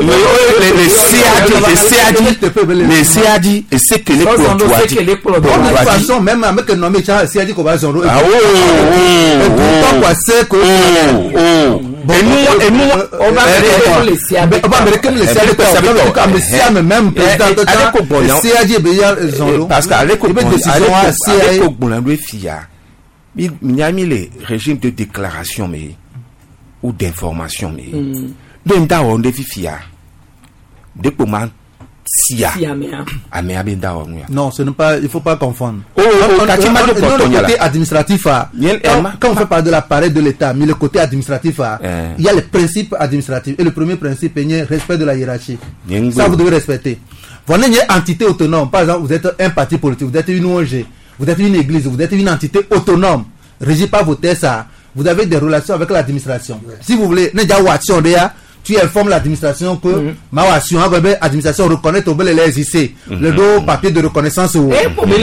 Speaker 14: CAD et c'est que les
Speaker 13: de toute façon même avec nommé CAD ko ba zoro
Speaker 14: ah
Speaker 13: pourquoi quoi c'est que
Speaker 14: et nous on va
Speaker 13: américain les CAD comme le CAD même président CAD be zoro
Speaker 14: parce qu'avec décision CAD fia Miami les régimes de déclaration mais ou d'information mais donc on défi fia depuis man sia amea benda on
Speaker 13: non ce n'est pas il faut pas confondre
Speaker 14: le
Speaker 13: côté administratif quand on fait parler de l'appareil de l'état mais le côté administratif il y a les principes administratifs et le premier principe est respect de la hiérarchie ça vous devez respecter voilà une entité autonome par exemple vous êtes un parti politique vous êtes une ONG vous êtes une église, vous êtes une entité autonome, régie par vos tests, vous avez des relations avec l'administration. Si vous voulez, tu informes l'administration que ma administration reconnaît au bel les IC, le dos papier de reconnaissance. Non,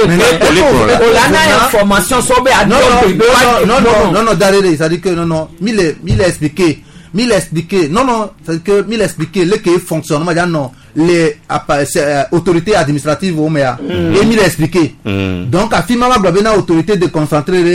Speaker 13: c'est-à-dire que non, mille expliqué, non, c'est-à-dire que mille expliqué, le fonctionnement, non. Les autorités administratives au MEA et mille expliqué donc à Fimama Globena autorité déconcentrée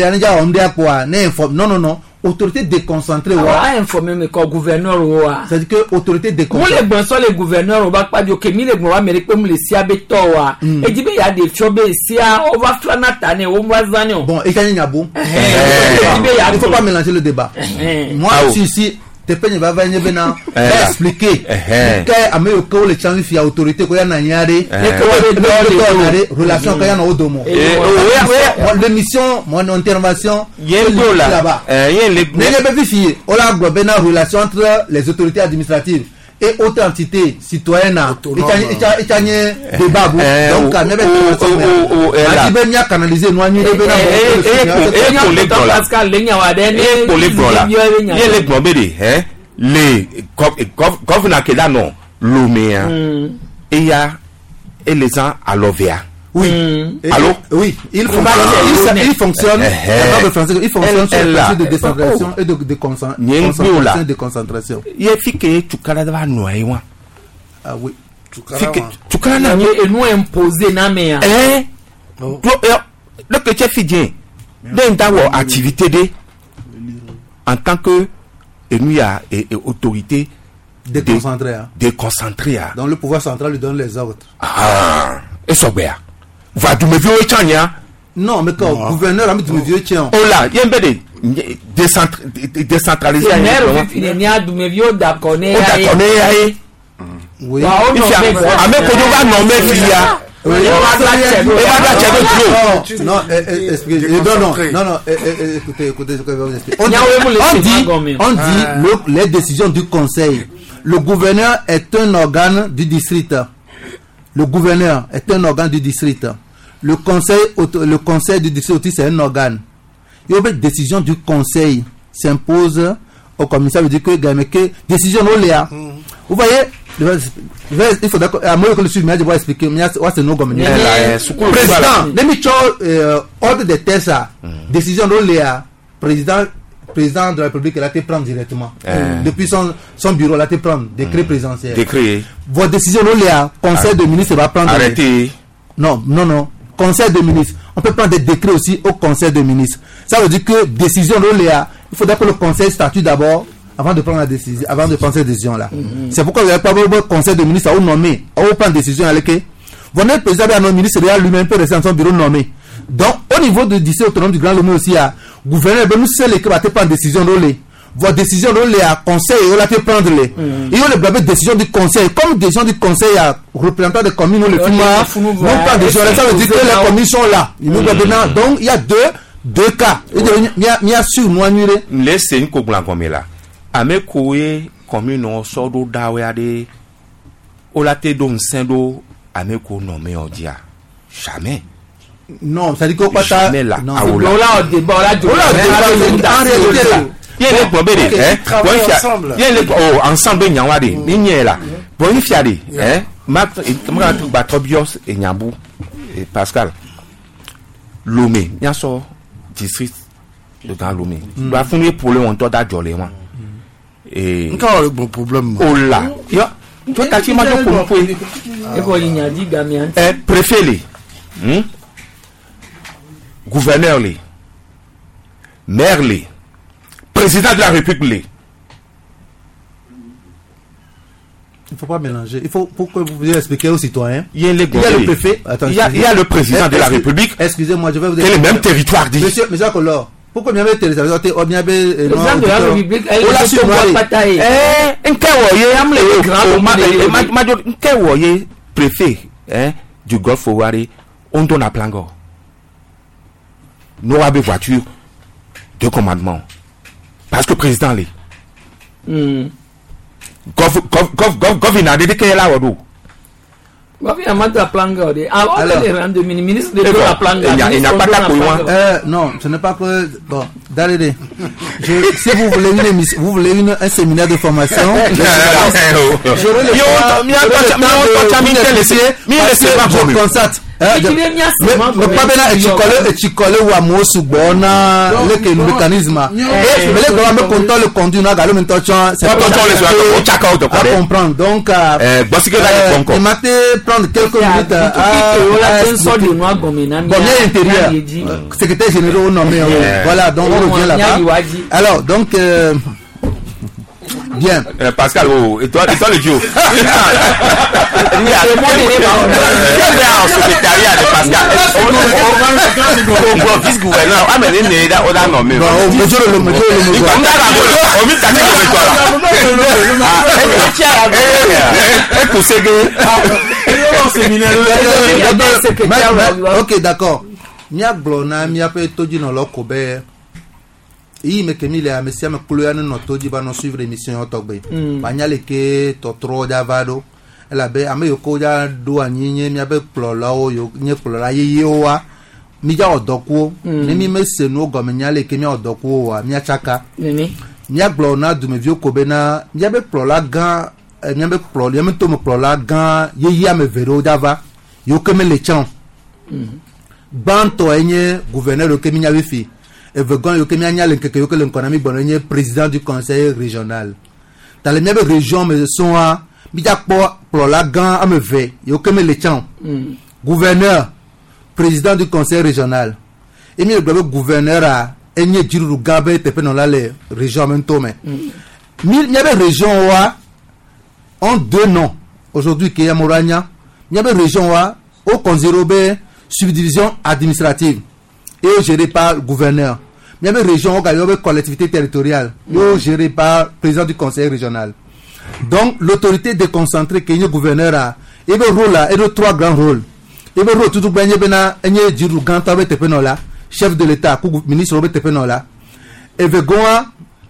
Speaker 13: non autorité déconcentrée
Speaker 2: informé mais comme gouverneur
Speaker 13: c'est-à-dire que autorité déconcentrée
Speaker 2: les gouverneurs on va pas dire que mille gros américain comme les siabeto et dit il y a des chobé sia on va flanatane on va zanio
Speaker 13: bon et quand il y a bon il faut pas mélanger le débat moi si Tepeni va venir bena expliquer que ameko le changi fi autorité ko yana nyare relation ko yana odomo l'émission mon intervention là-bas on la bena relation entre les autorités administratives et autre entité citoyenne itanye débat donc on avait canaliser nous
Speaker 14: les gouverneurs qui là non Lomé et il y a et les gens à l'OVA
Speaker 8: Oui.
Speaker 14: Allô?
Speaker 8: Oui, il fonctionne. Il fonctionne sur le principe de décentralisation et de déconcentration.
Speaker 14: Il y a que tu canada noyer.
Speaker 8: Ah oui.
Speaker 14: Tu canada
Speaker 2: et nous imposer na mais.
Speaker 14: Donc que tu fais bien. Dans activité de en tant que nous y a autorité déconcentrée.
Speaker 8: Donc le pouvoir central lui donne les ordres.
Speaker 14: Ah, et ça bien. Va du me vieux tchania.
Speaker 8: Non, mais quand gouverneur a mis du me vieux tchania.
Speaker 14: Oh là, il y a un peu de décentralisé.
Speaker 2: Il y a du me vieux d'accord.
Speaker 8: Oui. Non, écoutez. On dit les décisions du conseil. Le gouverneur est un organe du district. Le conseil du district aussi, c'est un organe. Il y a une décision du conseil s'impose au commissaire de dire que décision non léa. Vous voyez, il faut d'accord. À moi que le suivre, je vais expliquer. C'est nos gommes. Président, ordre de test, décision non léa. Président de la République, il a été prendre directement. Depuis son bureau, il a été prendre décret présidentiel.
Speaker 14: Décret.
Speaker 8: Votre décision non léa. Conseil de ministres va prendre.
Speaker 14: Arrêtez.
Speaker 8: Non. Conseil de ministres. On peut prendre des décrets aussi au conseil de ministres. Ça veut dire que décision non léa. Il faudra que le conseil statue d'abord avant de prendre la décision, avant de prendre cette décision là. C'est pourquoi vous n'avez pas le conseil de ministres à vous nommer, à vous prendre décision à l'équipe. Vous n'êtes président à nos ministres, lui-même peut rester dans son bureau nommé. Donc, au niveau du district autonome du Grand Lomé aussi, gouverneur, nous c'est l'équipe à te prendre décision d'olé. Votre décision d'olé à conseil, il a te prendre les. Et on le décision du conseil. Comme décision du conseil à représentant des communes, le FUMA, nous prend décision. Ça veut dire que les communes sont là. Donc, il y a deux cas. Il y a sur nous annulé.
Speaker 14: Laissez une coupe comme là. Ame koué commune on sort d'awade olate don sendo ame ko nommé on dia jamais.
Speaker 8: Non, ça dit qu'on pas ta
Speaker 14: non
Speaker 2: là débat
Speaker 14: il y a les problèmes il y a les ensemble nyawade ni là bon il fiade ma Batobios et Nyambou et Pascal Lomé nya so district de Grand Lomé va fournir pour le montant d'ajolé moi. Et
Speaker 15: encore le bon problème.
Speaker 14: Oh là, toi t'as dit pour préfet les, gouverneur les, maire les, président de la République.
Speaker 8: Il faut pas mélanger. Il faut pour que vous expliquer aux citoyens.
Speaker 14: Il y a le
Speaker 8: préfet.
Speaker 14: Il y a le président de la République.
Speaker 8: Excusez-moi, je vais vous
Speaker 14: dire. C'est le même territoire dit.
Speaker 8: Monsieur Collor. Pourquoi bien mettre les avions au bien
Speaker 2: le président de la République elle est sur la bataille
Speaker 14: préfet du Golfe Ouari on donne à Plango nous avons voiture de commandement parce que président les gouverneur de quel là ou
Speaker 2: ministre de la Planga.
Speaker 14: Il n'y a pas
Speaker 8: non, ce n'est pas que bon. D'aller. Si vous voulez un séminaire de formation. Je constate. Chikole ou amosu bona le mécanisme. Mais le gouvernement contrôle le conduit na galo mentochon. C'est pas comprendre. Donc il m'a prendre quelques minutes à intérieur secrétaire général nommé voilà donc on revient là-bas alors donc bien
Speaker 14: Pascal et toi le duo il y a le secrétariat de Pascal on vice-gouverneur mais il n'est pas au nommé
Speaker 8: ok d'accord mia glona mia pe toji no lokobe i me kemile a mesia me kulo ya no toji ba no suivre émission otogbe banyale ke to tro davado ela be ame yoko ja do anyinye mia be plola o yo nye plola yeye wa mi ja odoko ni mi mese no go menyale ke mi odoko wa mia chaka mia glona du me viokobe na mia be plola gan mia be plola me to me plola gan yeye ame vero dava yo keme le chan
Speaker 13: Banto enye gouverneur de Kemia Wifi. Et vegan yo Kemia nya le keke yo que l'economie bon enye président du conseil régional. Dans les mêmes régions mais sont à Bijakpo pour la gan ameve yo Kemia le chan. Gouverneur, président du conseil régional. Et mi le gouverneur a enye jiru gabe tepe dans la région mentome. Mi avait région wa en 2 noms aujourd'hui qui est Morania. Il y avait région wa au consirobe subdivision administrative et géré par le gouverneur. Il y avait région qui avait collectivité territoriale géré par le président du conseil régional. Donc l'autorité déconcentrée que le gouverneur a, il y a un rôle là, il y a 3 grands rôles. Il y a un rôle tout le monde, chef de l'État, ministre Robert Tepenola, et Vegoa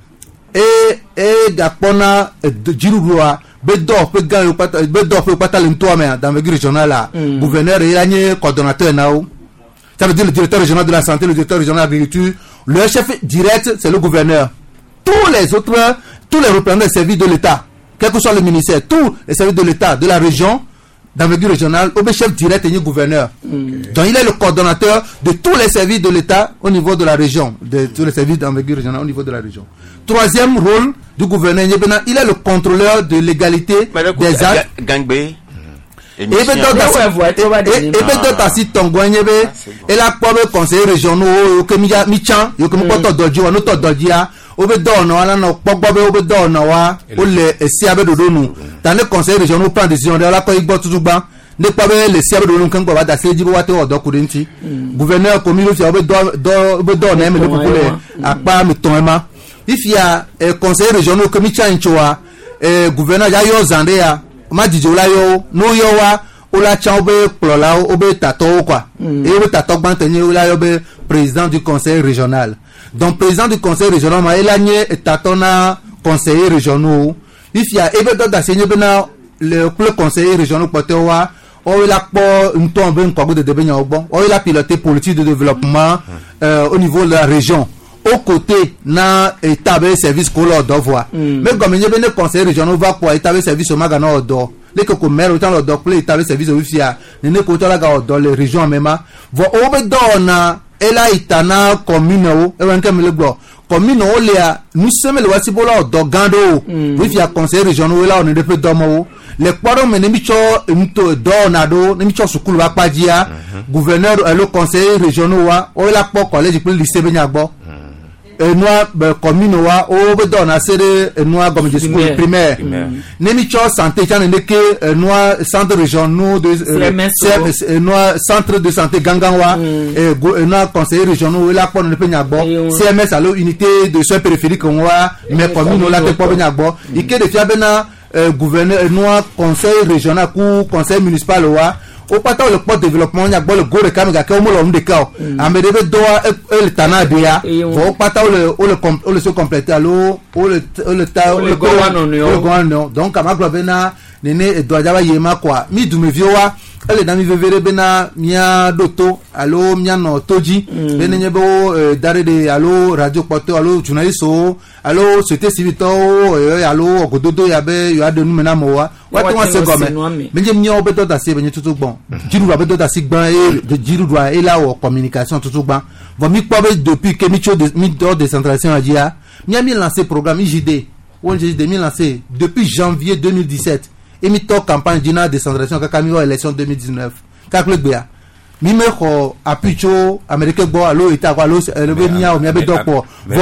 Speaker 13: et Gapona Jirurua. Bedor peut gagner Bedor peut pas talent toi mais dans le régional là gouverneur et l'année coordonnateur nao ça veut dire le directeur régional de la santé, le directeur régional de l'agriculture, le chef direct c'est le gouverneur. Tous les représentants des services de l'État, quel que soit le ministère, tous les services de l'État de la région dans le régional, au chef direct et le gouverneur. Donc il est le coordonnateur de tous les services de l'État au niveau de la région, de tous les services dans le régional au niveau de la région. Troisième rôle du gouverneur, il est le contrôleur de l'égalité des actes. Et d'autres assis tongouanyebe et la pauvre conseiller régionaux que michan yo comme poto doji wa no to doji a obe do no ala no pogbobe obe do no wa o le esiabe dodo nu dans les conseils régionaux prend décision de la ko igbo tutugba ne pabe le esiabe dodo nu kan gbo ba da seji bo wa te odo kudinti gouverneur communauté fi obe do na me le popule apa mi tonema if ya conseil régionaux que michan choa gouverneur ya yo zande ya ma dijo la yo no yo wa o la cha obe plola obe tato quoi et obe tato gbantenye o la yo be président du conseil régional. Donc président du conseil régional ma elanye tato na conseiller régionaux if ya ebe do da senye bena le conseiller régional pote wa o la po ntombe nkogo de debenya ogbon o la piloter politique de développement au niveau de la région. Au côté na établir service pour l'ordre voix mais comme il y a des conseils régionaux va pour établir service au magana ordre les que maire autant l'ordre pour établir service au fia ne ko tola ga ordre les régions même vo obedona ela itana commune e wan kam le gbo commune o lea nous sommes le wasi bola ordre gando oui fia conseil régionaux là on est depuis domo les kwaro me ne micho mto donado ne micho sukulu wa pajia gouverneur le conseil régionaux wa o la po collège pour lycée benyagbo noa commune wa o be dona sere noa comme de school primaire nemi cho santé chan ne ke noa centre régional de noa centre de santé gangangwa noa conseiller régional la pon ne penya gbo CMS alo unité de soins périphériques wa mais commune la te po penya gbo ike de fia bena gouverneur noa conseil régional ou conseil municipal wa au pata le port développement nya le go le kamega ke o mo lo mde ka amede be do le tanade ya vo pata o le se compléter alo o le go no donc amagro bena nene do ajaba yema kwa mi dume viowa ele na mi vevere bena mia doto alo mia no toji bene nyebo dare de alo radio poto alo journaliste alo c'était civito alo ogododo ya be yo ade nu mena mowa wati wa se gome benje mi obedo da se benje tutu gbon jiru obedo da si gbon e de jiru do e la o communication tutu gbon vo mi pobe depuis que mi cho de mi do décentralisation ajia mi lancé programme IJD on j'ai mi lancé depuis janvier 2017 et mi to campagne dina décentralisation ka mi élection 2019 ka kle gbe ya mi me ko apicho américain bo alo ita ko alo le be nia o mi abe dopo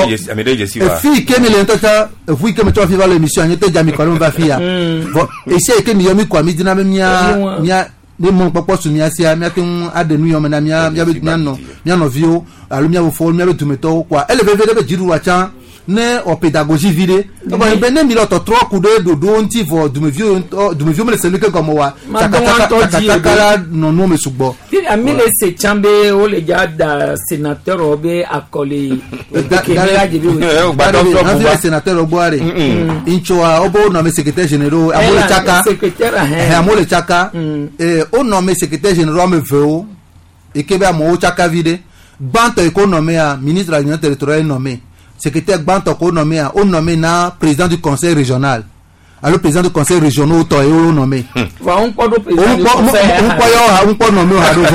Speaker 13: fi ke mi le ntota fi ke mi to fi va l'émission ni te jami ko lo va fi ya bon et c'est que mi yo mi ko mi dina me mia ni mon papa su mia sia mia tin ade nu yo me na mia be mia no vio alo mia bo fo mia be tumeto kwa ele be jiru wa chan ne o pédagogie vide donc ben mi lo to 3 coups de do nti vo du me vieux me celui que comme wa takala non me sugbo
Speaker 2: ami le se chambe o le jada sénateur obe akole
Speaker 13: sénateur oboare inchoa obo no me secrétaire général amole chaka o no me secrétaire général me veo et que ba mo chaka vide banto économie ministre de l'union territoriale nommé secrétaire Banto ko nommé na président du conseil régional le président du conseil régional to e o nommé
Speaker 2: va on pas do président du conseil
Speaker 13: on pas nommé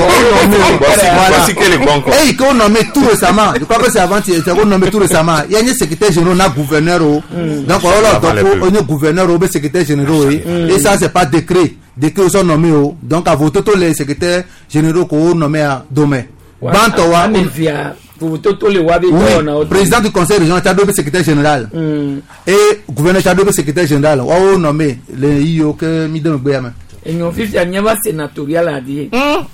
Speaker 13: et qu'on nommé tout récemment je crois que c'est avant c'est qu'on nommé tout récemment il y a un secrétaire général na gouverneur donc on est gouverneur ou secrétaire général et ça c'est pas décret sont nommés donc à voter tous les secrétaires généraux qu'on nommé à demain bantowa président du conseil régional t'as deux secrétaire général et gouverneur t'as deux secrétaire général on nommé les io que mi dem gbe am
Speaker 2: et non fifi anyaba sénatorial a dit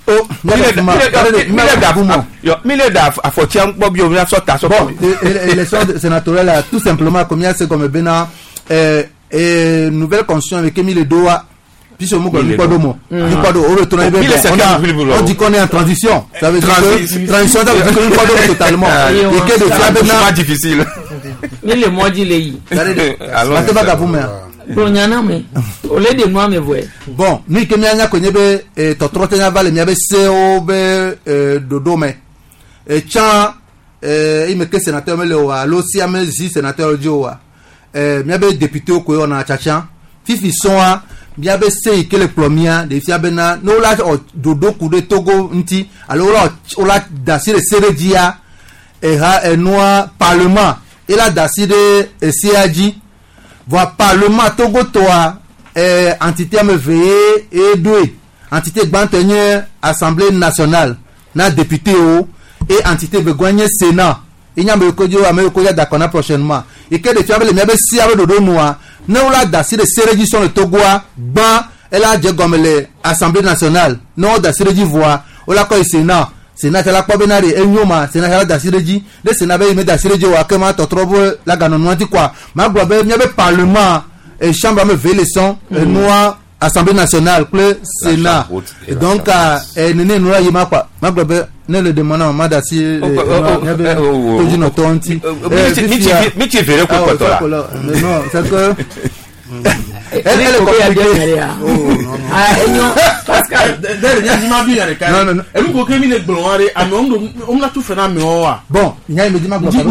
Speaker 14: mileda afotian bobi o mi asota so
Speaker 13: élection sénatoriale tout simplement comme il c'est comme bena nouvelle constitution avec Emile Doa puis on dit qu'on est en transition. Ça veut dire que transition ça veut dire qu'on est totalement et que de faire
Speaker 14: difficile.
Speaker 2: Mais le mois dit les
Speaker 13: bon ni que mianya konyebe totrotenya vale miabe seo be dodome et chan il me que sénateur me le wa lo si ame si sénateur joa miabe député ko on a chacha fifi soa biabe sei que le premier de fiabena no la dodo ku de Togo nti alors la dasi de seredia et ha noa parlement et la dasi de CAG voit parlement Togo toi entité MVE et deux entité bantenye assemblée nationale na député et entité begogne sénat il y a me kodio ameko ya d'accord prochainement et que de fiable me be si avec dodo noa non la dasi de sereji sont le Togoa ban elle a dit comme l'Assemblée nationale non d'assurer voix on la quoi sénat la quoi benari enyoma sénat la d'assurer le sénat be me d'assurer wa kema to trop la ganon dit quoi ma gwa be be parlement et chambre me veiller son noir Assemblée nationale le sénat et donc nene nous la yima quoi ma gwa be ne le demandant ma d'assurer to no tonti
Speaker 14: mi ti vere ko là
Speaker 13: non c'est que
Speaker 2: elle est compliquée
Speaker 8: Pascal non et nous ko mi ne blonare on la tout fait na me wa
Speaker 13: bon nya me dima bon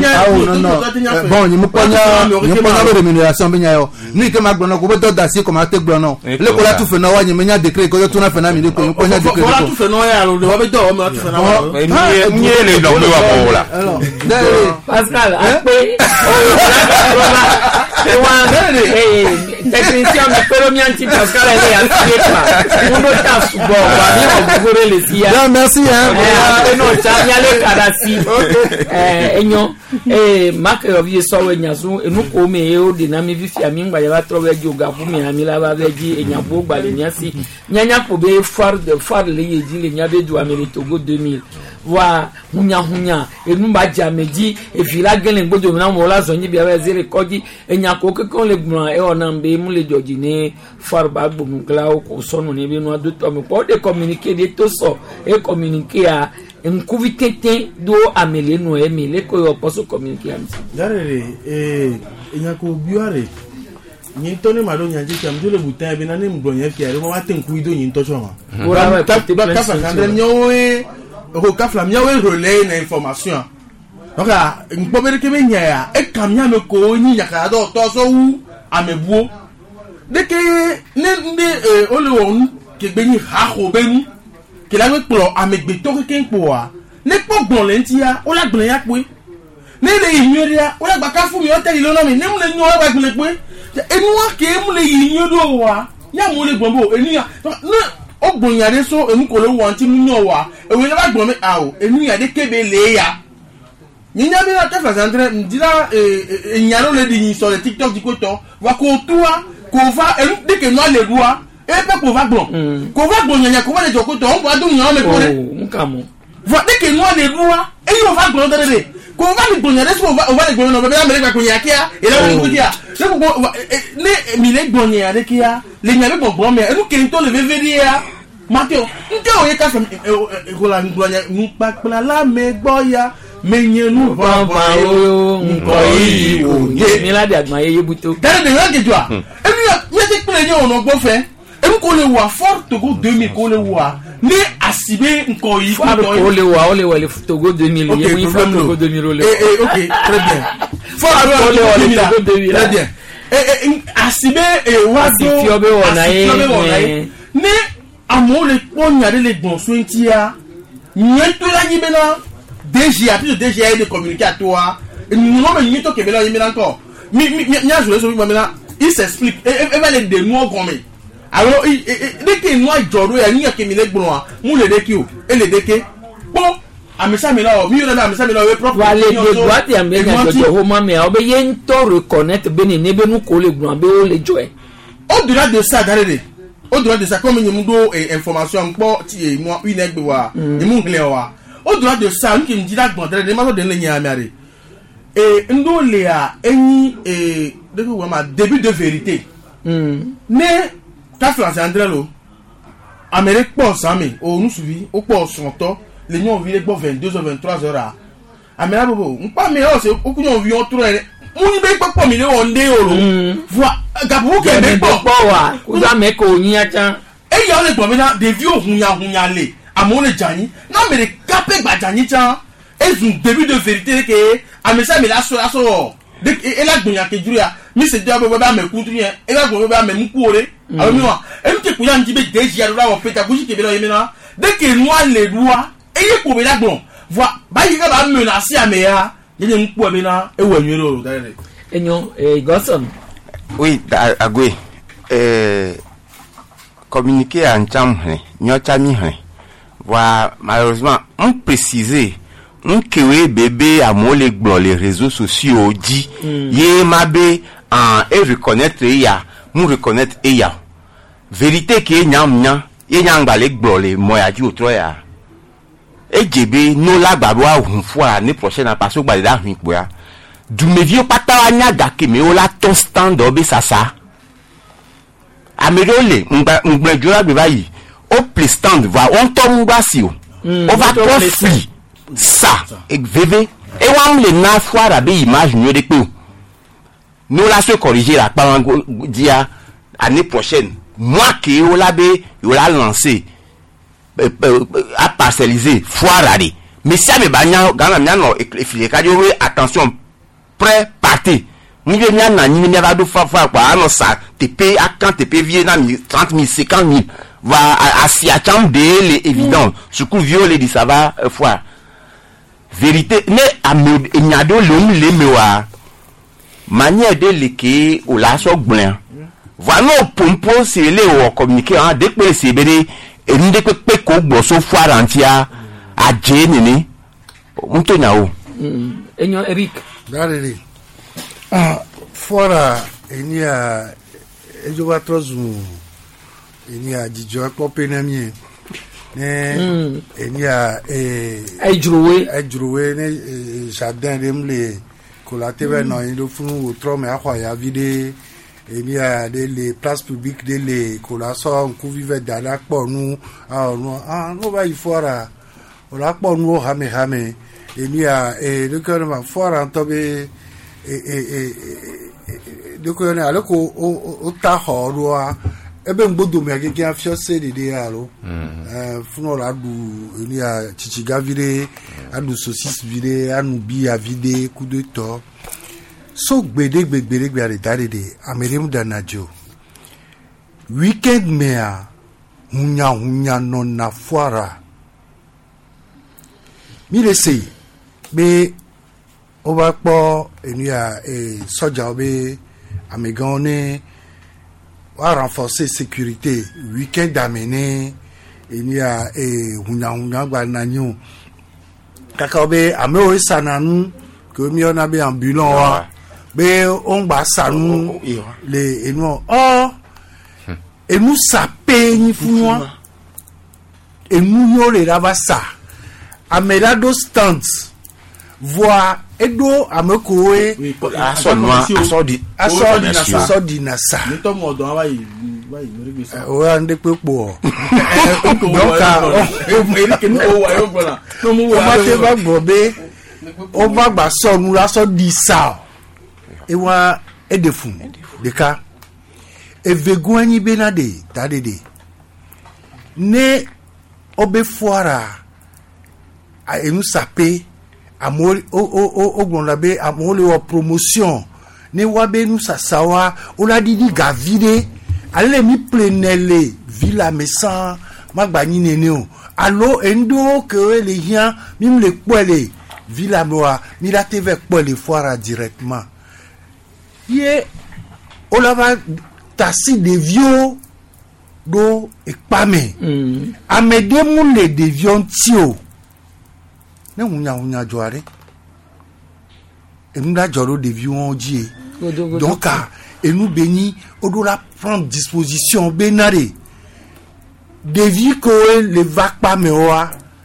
Speaker 13: ni mo konya rémunération be nya yo ni ke ma gbona ko be do dasi ko ma te gbona le ko la tout fait na wa ni me nya décret ko tout na fait na mi ko konya décret
Speaker 8: ko la tout fait na ya lo wa be do o ma tout fait na wa
Speaker 14: ni le do me wa ko la
Speaker 2: Pascal après technicien de Peromianti Pascal est à on nota subo va bien les filles
Speaker 13: merci
Speaker 2: non chanyale kadasi enyo mark revie so wenyazu enu ko me e de na me vifi ami ngba ya trowe joga fu mi ami la ba veji enyabo gba le nyasi nyanya ko be far le yeji le nyabe du Amérique Togo 2000 wa hunya enu ba jameji e fila gelen gbojo na mo la so nyi bia zere koji enyako ke kon le gbon e onambe mu le joji ne far ba gbon kla ko sonu ne bi no adu to me ko de communiquer de to so e communiquer a nkuvitete do amele no emile ko yo poso communiquer am
Speaker 8: darere enyako biare nyintone mado nyanje kam dole buta be na ne mbonye fiare mo waten kuido nyinto choma ora ta ba kafa ngandre nyowe ko kafla miawe relay na information donc nkobere ke be nya e kam nya me ko nyi yaka do to so wu amebuo de ke ne ole won ke gbe ni ha ko be mu ke la we plo amegbe to ke npo a ne po gbon le ntia o la gbon ya pe ne le yinyoria o la gba ka fu mi o tele lo na mi ne mu le nyo o gba gbon le pe enu wa ke mu le yinyodo wa ya mu le gbon bo enu ya ne o gbon ya de so enu ko lo won ti mu nyo wa ewe la gbon mi awo enu ya de kebe le ya nyinya bi na ta fa santre ndira enyaro le di sur le TikTok di ko to wa ko tuwa ko va enu de ke no le duwa e pe ko va gbon nyanya ko va le joko to on bo adu nyan me ko re
Speaker 2: nkamo
Speaker 8: va de ke no le duwa e yo va gbon de ko va le gbon nyanya so o va le gbon no be na me le ko nya kia e la ko dia se ko ne mi le gbon nya de kia le nya be gbon me enu ke nto le veveri ya Mateo nte o ye ka fam ko la gbon nya npa la me gboya menyenu baba o nko yi onye
Speaker 2: ni la de agbon ayeye buto
Speaker 8: dare de range joa enu ya te pele ni ono gbo fe enu ko le wa Fort Togo 2000 ko le wa ni asibe nko yi
Speaker 2: ko le wa le Togo 2000 ye Fort Togo 2000 le
Speaker 8: OK très bien
Speaker 2: Fort Togo 2000
Speaker 8: très bien asibe wado
Speaker 2: asifiobe wona ye
Speaker 8: ne amo le ponya de le bon sointia nyeto la yibela déjà plus de déjà de communiquer à toi nous non mais nyeto ke bela yimela encore mi ajoue so mi mena il s'explique et va les de nous comme alors dès que nous joro ya ni ke mi le gbon wa mu le de ki o e le de ke bon amisa mi la o mi yo na amisa mi la o propre
Speaker 2: va les de droite ya me na jojo ho ma me o be yen to reconnaître beni ne be nu ko le gbon be o le joe
Speaker 8: au-delà de ça regardez au-delà de ça comme nous do information pour ti moi une egbe wa ni mu ngle wa au-delà de ça nous qui me dit la gbon de ma so de le nya amare et ndo le a eni de ko ma début de vérité ne ta France Andrelo Amérique pense ami o nous suivi au port son temps les gens vivent 22h 23h amera bobo on pas mais c'est o ku yon vi on trop on be popo mi le on de oro voi gabu ke be popo
Speaker 2: wa ku da me ko yin acha
Speaker 8: e ya le gbo mi na de vi ohun ya le amo le jani na me de kape gba jani chan e un début de vérité que amesa me la so de e la gbonya ke juru ya mi se de bobo ba me kuntru yen e la bobo ba me mu ore awo mi wa e mi ke ku ya nji be de ji aro wa peta ku ji ke be lo yemi na de ke noa le doa e ye ko be la gbon voi ba yi ga ba menacer ameya yeye nku abi na ewo enwere oro dare
Speaker 2: enyo Godson
Speaker 14: oui agwe communiquer en cham nyo chami voi malheureusement on préciser on kewe bébé à mo le gbo les réseaux sociaux dit ye mabe en et reconnaître ya mu reconnaître ya vérité que nyam nya ye nyangba le gbo le moya ji otro ya ejebe no lagbabo ahun fo ani prochaine parce que gba da hin po ya du mevio pata anya gake me o la ton stand obe sasa amerole ngba jura gbe bayi o play stand va on to ngba si o va to free ça et vv et wam le na foire be image no de pe no la se corriger la pa dia année prochaine moi qui o la be o la lancer à parcelliser foire ali mais si ame banya gana miano efile kadio attention prêt parti ni be miana ni ne va do fa kwa no sa TP à quand TP vie na 30 000 50 000 va à si à chambre de évident ce coup violé dit ça va foire vérité ne ame nyado le mewa manière de leke o la so gbon voilà pompo c'est le o communiquer en de pe c'est bede et nous de pe ko gbo so foire antia a je nini mto nyao
Speaker 2: enyo Eric
Speaker 15: darele foire enia ejo wa trozu enia jijo pope na mi ne enia ejruwe ne jardin demle collatéral non il funu outro me akwa ya vide enia de les places publiques de les collations ku vive dala po nu no va y foire o la po nu hame enia le cœur ma foire en tobe de ko na le ko o ta horoa ebe ngbodo me agege afio se de alo funo la du enia chichiga vide anu saucisse vide anu bi a vide coup de to so gbede ale dare de amerimu danajo weekend mea hunya no na foire mi le sei be o ba po enia soja obe amegone wa renforcer sécurité weekend amené enia hunya gba nanyo kaka obe ameo sananu que mi on a be ambulant wa be on gba sanu le enu enu sape ni fun enu yo le rabasa amelado stands voix edo amekoe asodi nasa
Speaker 8: ni to mo do wa yi
Speaker 15: o ande pe po
Speaker 8: donc Eric ni o wa yo gbona no mu
Speaker 15: wa te ba gbobe o ba gba sonu laso di sa ewa edefun deka evegun ani benade tadede ne obe foara a enu sape amol o gbon labe amol o promotion ne wabe nu sasawa ola didi gavide ale mi plenele villa mesan magbani nene o alo endo que les gens mim le kwele villa moa mi la teve kwele foira directement ye ola va tasi de vieux do ekpame amede mu le devion tio ne hunya joare enu da joro devion ji donc enu beni odola prendre disposition benare devi ko le va pa me oa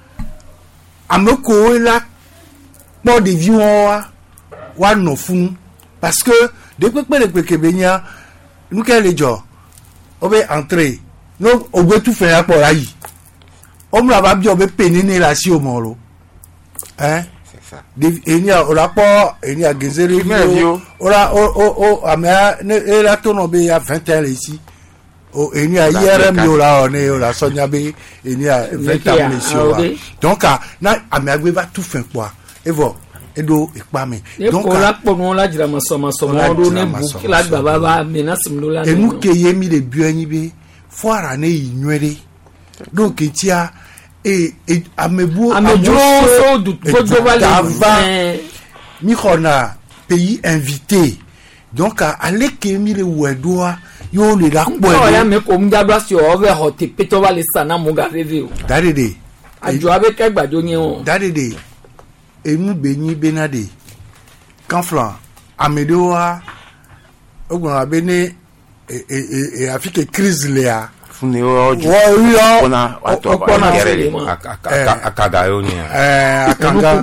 Speaker 15: ameko la po devion oa wa no fun parce que depuis que benya nous quel jour obe entrer no ogbe tu fe apo rayi omu la ba bi obe penene la si o mo lo c'est ça eni a rapport eni a gezere bio ora o amea ne la tono be ya 20 ans ici o eni a IRM yo la on e la sonya be eni a 20 ans ici donc na amea gbe va tout fin quoi et voilà edo ekpame
Speaker 2: donc la pomo la jira masoma do ne bu la baba ba menasim lo la
Speaker 15: enu ke yemi le buanyi be foara ne inwere donc etia amebu
Speaker 2: so du podo vale
Speaker 15: mi khona pays invité donc ale ke mi le wedoa yo le la po
Speaker 2: ya me ko mjadwa si over hot peto vale sana mo ga review
Speaker 15: dadede
Speaker 2: ajo abe ke gbajo yin o
Speaker 15: dadede emu benyi benade kanflan amedoa ogun abene afike crise lea
Speaker 14: fune oju ona atokona gerele akaga yo ni
Speaker 15: akaga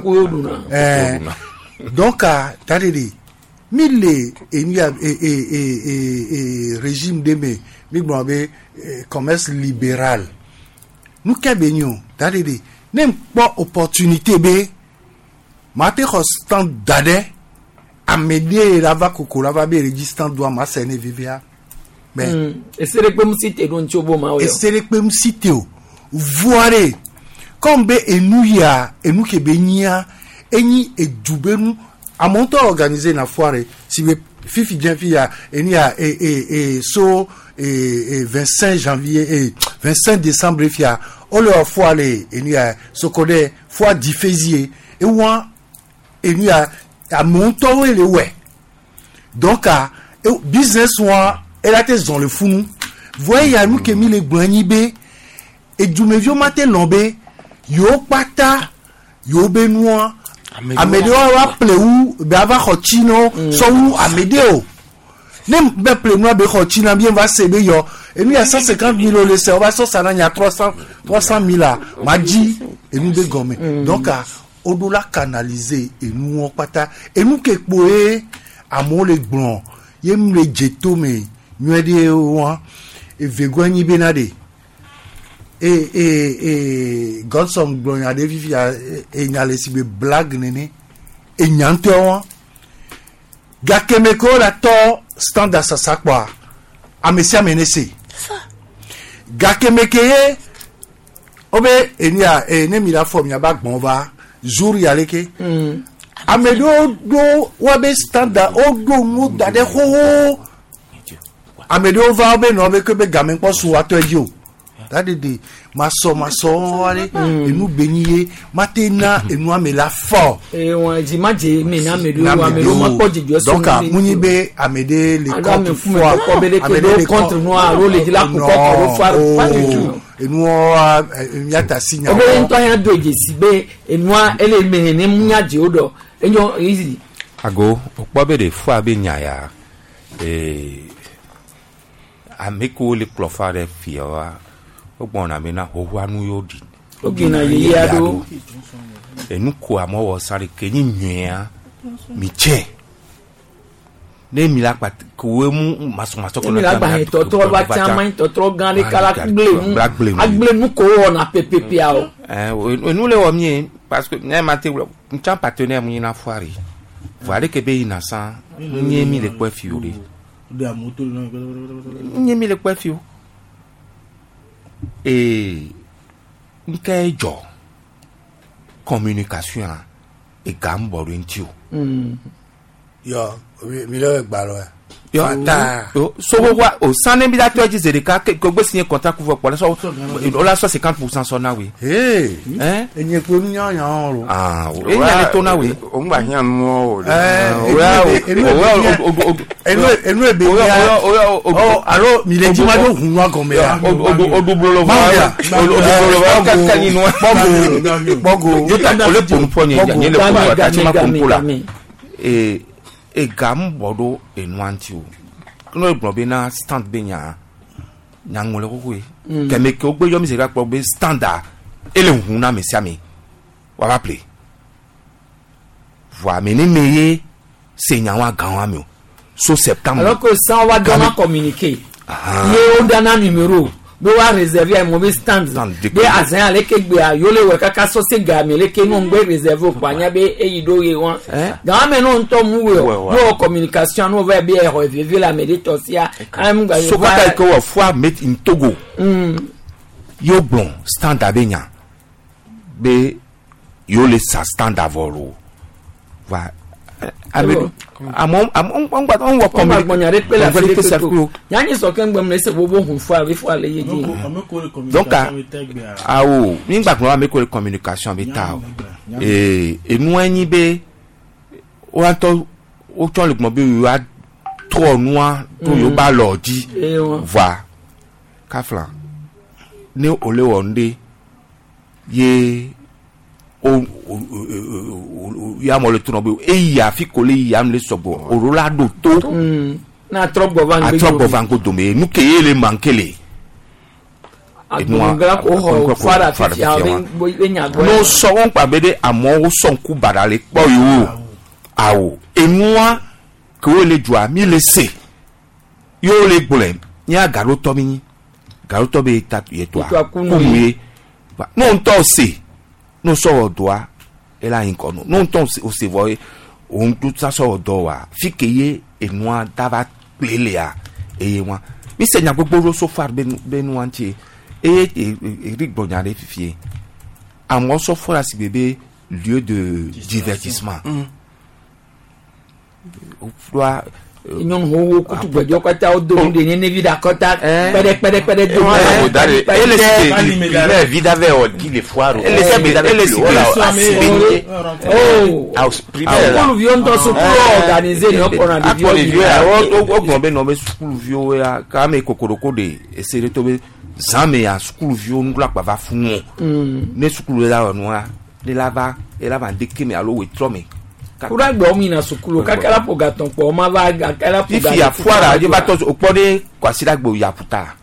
Speaker 15: donc dadede mille enia régime de mi gbobe commerce libéral nous kebenyo dadede nem pas opportunité be mate stand dade amede lava koko lava be registant doit ma sene vivia mais
Speaker 2: esere pe msite don chobo ma o
Speaker 15: esere pe msite o voire kombe enuya enuke benia eni edubenu amonto organiser na foire si be fifi janvier enia so 25 janvier et 25 décembre fia o le foire enia sokode foire diffésier et wa enu a monto ele we donc business wa ela te zon le funu voyez ya nous ke mi le gbani be e dumevio mate lombe yo pata yo benua amedeo wa pleu be ava khochino so wu amedeo nem be pleu no be khochina bien va sebe yo enu ya 150,000 le se on va so sana nya 300,000 maji enu be gome donc odola canaliser et nous on pata et nous ke poe amo le gbon yem le jeto me nwede wa e vegwani benade et godson gbon ya de vivi e nyale si be blague nene e nyante wa gakemeko la to stand asasa kwa amesia menese gakemeke obe enia ne mi la forme ya ba gbon va jour yaleke amedo do wabe standard o do mu dade ho amedo va be no be ke be gamen po su ato ejo dade de maso wale enu benye matena enu amela fo
Speaker 2: won ji maje me na amedo mo po jijo so
Speaker 15: donc muni be amede le contre
Speaker 2: fois amede le contre noir ro le dila ko pas du tout
Speaker 15: enu yata sinya
Speaker 2: obe nto ya doje sibe enu ele me ne munyaje odo enyo easy
Speaker 14: ago okpo be de fois be nyaya ameko le clofare fiwa ogbona me na hohanu yodi
Speaker 2: ogina yado
Speaker 14: enu ko amowo sare kenyi nwea mi che ne mi la pat ko mu maso ko
Speaker 2: na ba to ba chama to gan le kala agble mu ko na pepepe ao
Speaker 14: enu le wo mi parce que ne mate un champ partenaire mu na foire voile que be innocent ni mi le quoi fiori
Speaker 8: de amoto
Speaker 14: ni mi le quoi fio et nkejo communication et gambo rentio
Speaker 15: Yo, mi le gbalo.
Speaker 14: Yo, so what o sanem bi dat toji zereka ko gbe signer contrat pour pour so on la 50% so na we.
Speaker 15: Enye ko mi yan ro.
Speaker 14: Ah, o nya to na we.
Speaker 12: O ngba yan mo o.
Speaker 15: Enu ebe ya. Alo mi le di ma do hun wa gan me ya.
Speaker 14: O dublo lo va. O dublo va ka ni no. Bogo. Yo ta le pon pon ni ya ni le ko ta ti ma pon pola. E gam bodo enwanti o no igbobe na stand be nya ngole kokwe keme ke ogbe yo mi se ga po be standard ele hun na me sia mi wa ba play voa me ni meye se nya wa gan wa mi o so septembre
Speaker 2: alors que ça va gana communiquer ye o dana numéro be wa réserver ay mo be stand be azan ale ke gbe ayole we kaka so se ga mi le ke no ngbe réserver o panya be eyido ye won ga me no nto mu we no communication no va be revivre la méditation am ga
Speaker 14: so ka ko wa fois met in Togo yo bon stand abenya be yo le sa stand avolo va abedo amon wa communiquer
Speaker 2: la vérité circuit yani so kan gbem le se bobo hun fo ale yeji
Speaker 14: donc o nígbà kan wa me ko communication be ta enu anyi be o to o ton le gbo be wa trop noir to yo ba lo di va kafla ni ole wonde ye ya mo le tuno be ya fi ko le ya le sobo orolado to
Speaker 2: na trobo
Speaker 14: vango do me nu ke ele mankele
Speaker 2: agbonga ko ho fara fi ya be nya go
Speaker 14: no so won pa bede amo wo so nku badale po yo awo enua ko le jua mi le se yo le gbole ni agaro to mi garo to be ta yeto a kumwe no nto se no so doa ela inkono no nto o se voye on tout ça so doa fikeye enua dava plelea eye wa mi se nya gbogbo so far benu anti eye rik bonyare fifie amo so fora si bébé lieu de divertissement o doa
Speaker 2: nyon ho kutu gbejo kwata o do de ni vida kota pede do
Speaker 14: ele vida ve o ki le foire ele
Speaker 2: au vion do so pro organiser no pour na
Speaker 14: o gombe no be school vio ya ka me kokoroko de esere to be zame ya school vio ngula pa va funu ne school la no de lava e lava de keme alo we trome
Speaker 2: kura gbo mi na sukulu kakala pogaton po ma va kakala pogaton
Speaker 14: ifi ya fuara je ba to opode kwasira gbo ya puta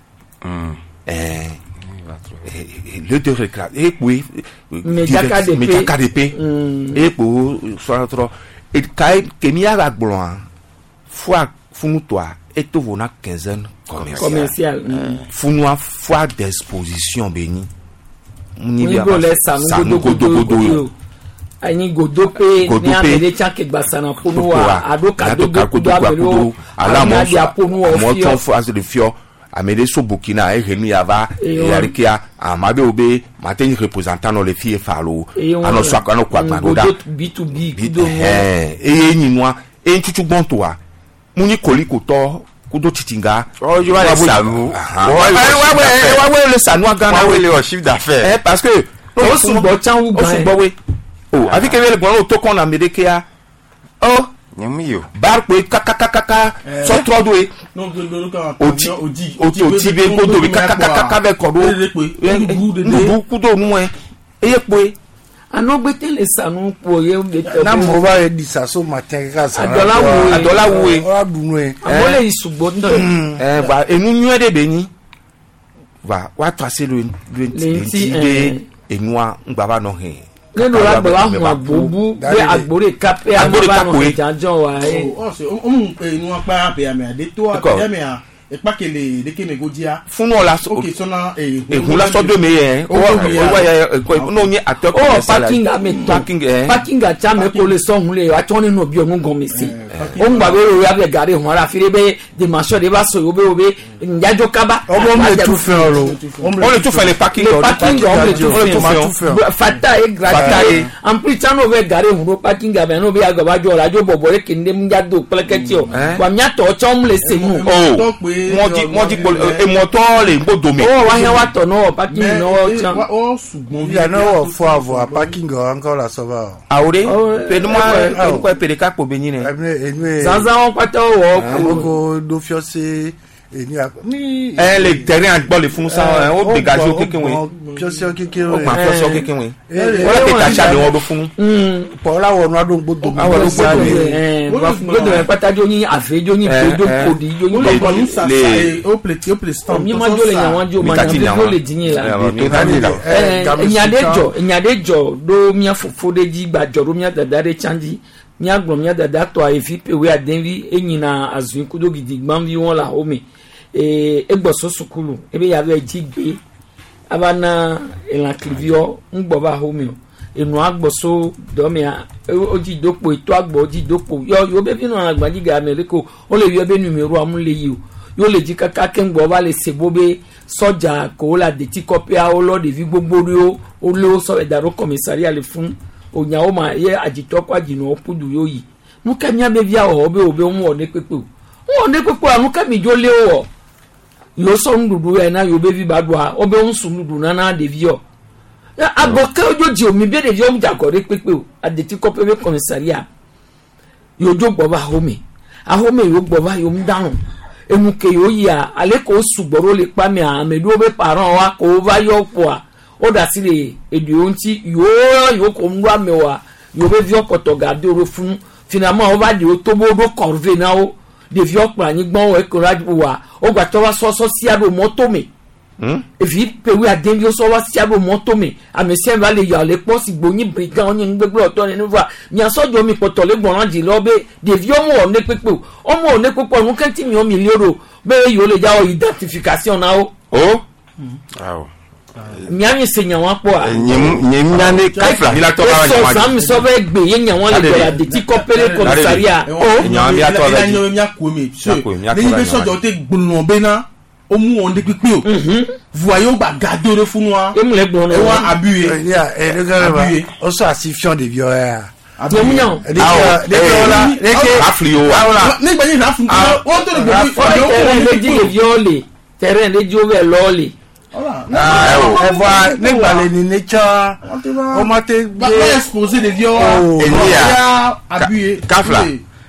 Speaker 14: le de recla e puis
Speaker 2: me jaka
Speaker 14: de e pour soit trop et kai kemia va gbloan foi funu toi et to vona quinzaine
Speaker 2: commercial
Speaker 14: funua foi d'exposition beni
Speaker 2: ni le sanu godo ani godope ni amele chake gbasana ponu wa adoka dogo abelo
Speaker 14: ala mo ton face de fio amele so Burkina e renu yava yarikia amabe obe matin représentant no le fie falo ano so akano kwa gbandoda
Speaker 2: B2B kudo
Speaker 14: enyi noa enchuchu gbontoa muni koliko to kudo titinga
Speaker 12: yo va le sanu
Speaker 14: wa le sanu agana
Speaker 12: we le chiffre d'affaires
Speaker 14: parce que
Speaker 2: o sun bo chan u
Speaker 14: gba oh avec le bon to kon Amerique ya oh
Speaker 12: nyamiyo
Speaker 14: bar ko kakakaka so trodo
Speaker 8: non
Speaker 14: oti be ko do kakakaka be ko do ndu ku do nu eye pe
Speaker 2: anogbete le sanu po ye be
Speaker 15: na mo ba e di saso matin ka sa
Speaker 14: adola wo
Speaker 15: adunu
Speaker 2: amole isugbo ndo
Speaker 14: ba enu nyu de be ni va wa tracer le de enua ngbaba no he
Speaker 2: nínú lágbè wa hun agbobu bí agbore kape agbore janjan wa
Speaker 8: inú apá àpè àmì àdé tó àpè àmì à ìpákèlè lékèmè gòdìá
Speaker 14: fún la
Speaker 8: òkè sọ́nà
Speaker 14: ehun la sọ́dọ̀ mi yẹn o wa ya no ni atọ́kọ̀
Speaker 2: parking àmì parking àti àmì kò lè sọ́hun lè wá tí wọ́n nínú bí ọ̀hún gan mi sí on va ver garé on va faire des marchés des bas sur Ndiajo Kaba
Speaker 15: on le tout fait
Speaker 14: on le tout fait les parking
Speaker 2: on le tout fait fata et gratuit en plus ça on va garé on parking avec no be agabajo radio bobo e kinde Ndiado pleketio wa miato chom le semu
Speaker 14: mo di e moto le bodomé
Speaker 2: wa yan wa to no parking no cham
Speaker 15: il y a no faut avoir parking encore la savoir
Speaker 14: aure pe quoi pe ka po benine
Speaker 2: zaza on kwata wo
Speaker 15: ko do fiancé ni
Speaker 14: les terrains bon les font ça on dégage quelqu'un oui
Speaker 15: fiancé quelqu'un
Speaker 14: on ma fiancé quelqu'un oui voilà que ta charge on do fún
Speaker 15: pour la on do bodo
Speaker 2: bodo pata joni ave joni bodo kodi joni
Speaker 8: les au plestan
Speaker 2: mi ma jole nyawan jo ma na le dinye la nyadejo do mi afofo de ji gbajo do mi adadare chanji mi agbon mi adada to afi pe we adenvi enyina azun kudo gidi gbanvi won la omi egboso sukulu ebe ya be jigbe abana elan clivio ngbo ba omi enu agboso do mi oji dopo eto agbo oji dopo yo be binu agbaji ga americo o le yo be numero amule yi o yo le ji kaka kengbo ba le sebobe soja ko la de ti copy a o lo de vi gbogbo ri o lo so edaro commissariat le fun onyawo ma ye ajitoko ajinu opudu yoyi mu kemia be bia o be mu one pepe o ne pepe anu kemi jo le o yo so ndudu e na yo be vi badua o be unsu ndudu na de vio aboka ojo ji omi be de vio mu jakore pepe o adeti kope be commissariat yo jo gbo ba home yo gbo ba yo mdanu emuke yo ya ale ko sugboro le pa mi amedu be parent wa ko va yo po a o da si le edionti yo ko nwa mewa yo be vi okoto gade oro fun finalement o va di o tobo do corvée na o de vi okpa ni gbon e ko raju wa o gba to wa so si ado moto me e vi pe wi aden yo so wa si ado moto me amese va le ya le po si gboyin brigand ni gbegbe oto ni va mi asojo mi poto le gbon ranji lo be de vi omo ne pepe o mo ne pepe onu kan ti mi o milioro be yo le ja o identification na o miami se nyawan po a
Speaker 14: nyemnyane kafla bila to ba
Speaker 2: nyawan so sam so be gbe ye nyawan le gba de ti kopere commissariat
Speaker 14: nyawan bi ato ba
Speaker 8: nyawan mi akomi so ni be so jo te gbonno be na o mu on de pipe o voyons ba gadore fún wa
Speaker 2: e mu le gbonno
Speaker 8: e wa abuye
Speaker 15: le gars ba o so asifiant de violeur
Speaker 2: Dominant.
Speaker 14: Aflio.
Speaker 8: Nígbà yìí na fún o to le gbo
Speaker 2: o violé terrain de jove loli.
Speaker 15: Voilà. Nígbà le ni nature. O ma te
Speaker 8: exposer des vieux. Abuye.
Speaker 14: Kafla.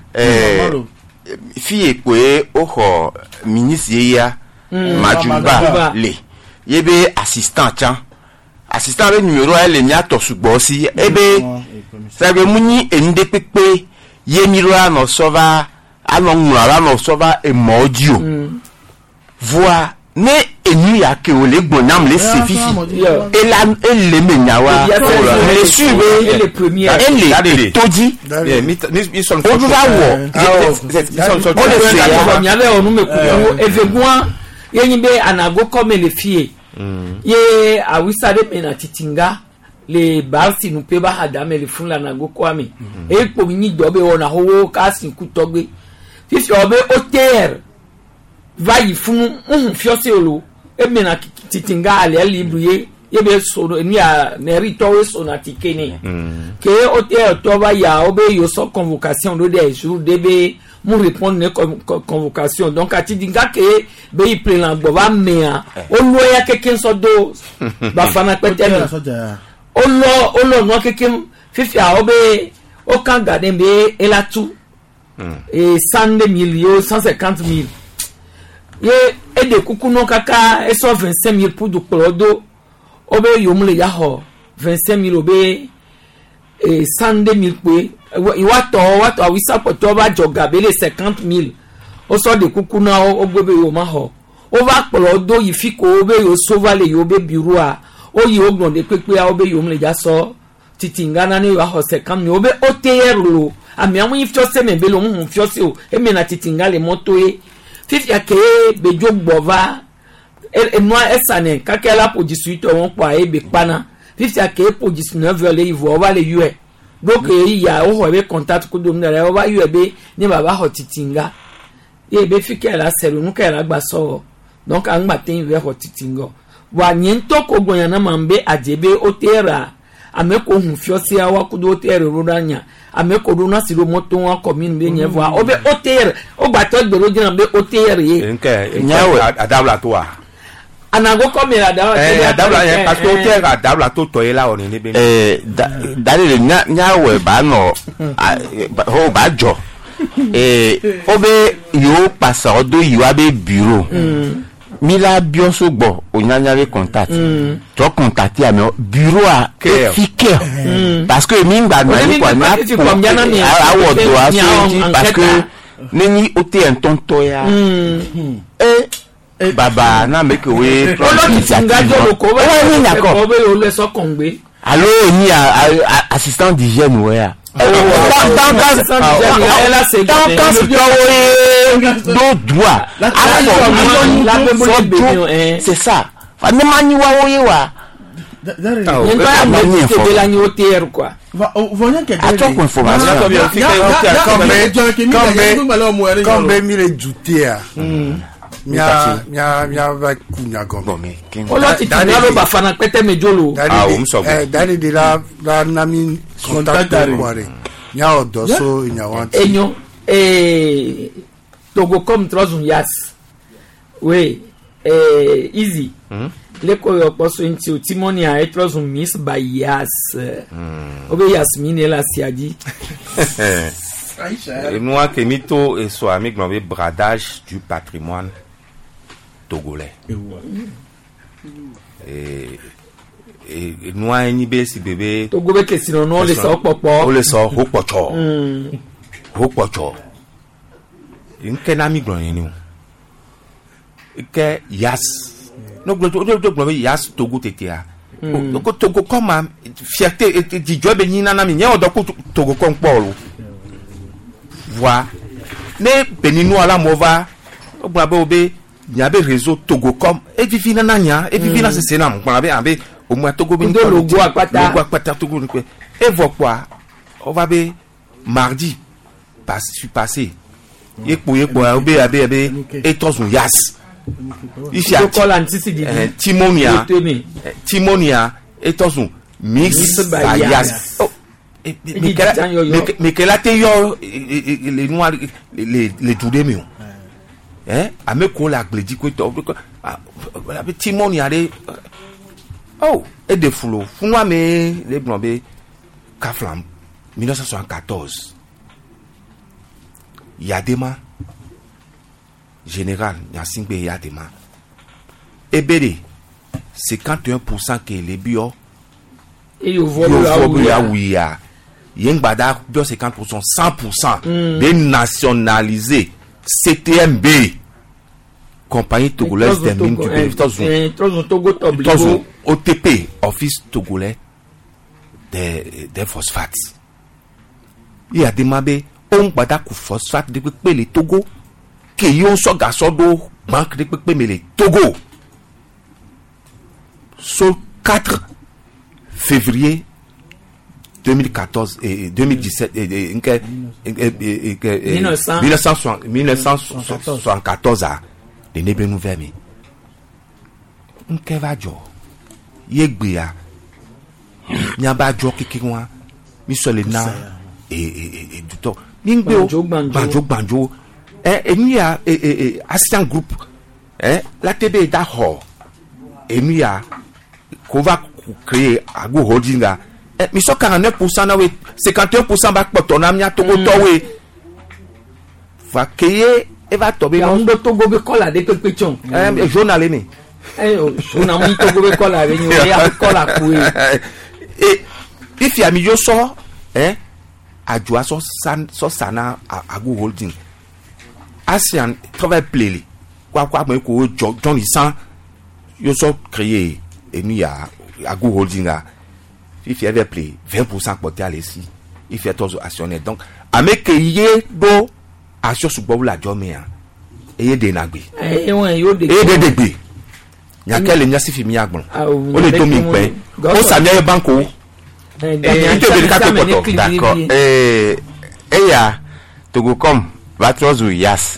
Speaker 14: Fille pe o ho ministre ya Majumba le. Yebe assistant chan. Assistant be numéro ele ni ato sugbo si ebe sabe muni ende pepe ye miro no sova ano nwara no sova e modio voix ne enu ya ke o le gbonam le sefifi et la ele menyawa le suivre
Speaker 2: le premier
Speaker 14: ele toji mi son o va wo
Speaker 2: on le avait on me coupe evegwa yenbe anago comme les filles ye awisa de mena titinga le balsi nu pe ba hadame le fun la nago kwami e po mi do be wona ho ka sin ku togbe fifi obe hotel vai fun fiose olo e mena titinga ale libuye ye be so ni a neri to so na tikeni ke hotel to ba ya obe yo so convocation do des jours debe mu répondre ne convocation donc ati dinga ke be i plan gbo ba mea o lo ya keken so do ba fana pete mi o lo no keken fifi a obe o kan garden be elatu et 100,000 150,000 ye e de kuku no kaka e so 25,000 pour du plodo obe yo mu le ya ho 25,000 obe et 100,000 pe wato awisa poto ba joga be le 50,000 o so de kuku na o gbebe yo ma ho o va plodo yi fiko obe yo sova le yo be biru a o yi ogbon de pepe a obe yo mu le ja so titinga na ni wa ho 50,000 obe o te lo ami amu yi fiose me be lo mu fiose o e me na titinga le moto e fifi ake be jo gbova e no esane kakela po 18 won pa e be pana fifi ake po 19 le ivo wa le yue donc il y a o be contact ku do ndara o ba yu ebe ni baba hotitinga e be fi ke la selu nu ke la gba so donc an gba tin ve hotitingo wa nyento ko gonya na mambe ajebe otera ameko hu fiosi awa ku do tere rodanya ameko do na silo moto wa commune be nye voa o be otere o gba to gbero jina be otere
Speaker 14: nke nyawe adabla to a
Speaker 2: anago come
Speaker 14: adabla yen parce que otere adabla to to ela oni ni be
Speaker 16: dalile nyawe ba no ho ba jo obe yo passa odo yo abe bureau mila bioso gbo onyanya be contact to contacter ami bureau a efficace parce que mi ngba na ni kwa na awodo aso parce que neni ote entonto ya baba na make we allo ni assistant d'hygiène ouais c'est ça.
Speaker 2: Togo comme trozun yas. Oui, easy. Le ko poso inti timoni a trozun miss by yas. Obe Yasmine la siadi.
Speaker 14: Et moi que mito et so ami globé bradage du patrimoine togolais. Et nous ni be si bébé
Speaker 2: Togo be kesino no le so popo.
Speaker 14: O le so ho pocho. Ho pocho. Nke na mi glon ni o. Ke yas. No globé yas Togo tetia. Togo comme fierté di job ni na mi nya odo Togo kon polo. Voilà. Ne beninu ala mova ogbabe obe nyabe réseau Togo comme et vivi na nya et vivi na c'est na mpa be au moins Togo be
Speaker 2: logo akpata
Speaker 14: Togo et voit quoi on va be mardi passé yekpo obe abe et tozun yas ici a timonia et tozun mix yas mais qu'elle a été les noirs les toudémions à me coller à gledi quoi la petit monde y allait oh et des foulots foulots mais les blambés Kaflam 1974 Yadema général Yasingbe Yadema et BD 51% que les bio
Speaker 2: et au vol
Speaker 14: là oui Yengbada bio 50%, 100% des nationalisés CTMB compagnie togolaise des mines du pays Togo OTP office togolais des phosphates. Il y a demandé on bada ku phosphate de pe le Togo que yon so gasodo manque de pe mais le Togo sur 4 février 2014 et 2017 1974 à les nebe nouvelle mi nkeva jo yegbea nyaba jo kikiwa mi sole na et du temps ningbe banjo et nous a assistant groupe la TB da ho et nous a qu'on va créer à go holding a mi so 49% na we 51% ba poto na mia Togo to we va keye e va tobe
Speaker 2: no ndo Togo be kola de pepechon
Speaker 14: journal ni
Speaker 2: journal mi Togo be kola re ni ya kola ku
Speaker 14: e if ya mi yo so adjoa so sana agu holding Asian travail play quoi me ko John Lisan yo so créer et nous ya agu holding a if you ever play 20% porté à ici il fait tous actionnaire donc avec yé do action sur bobu la jomé et de nagbe de degbe nya kele nya si fi mi agbon o le to mi pe o sa mi banko
Speaker 16: D'accord. Eya Togocom Vatros ou Yas.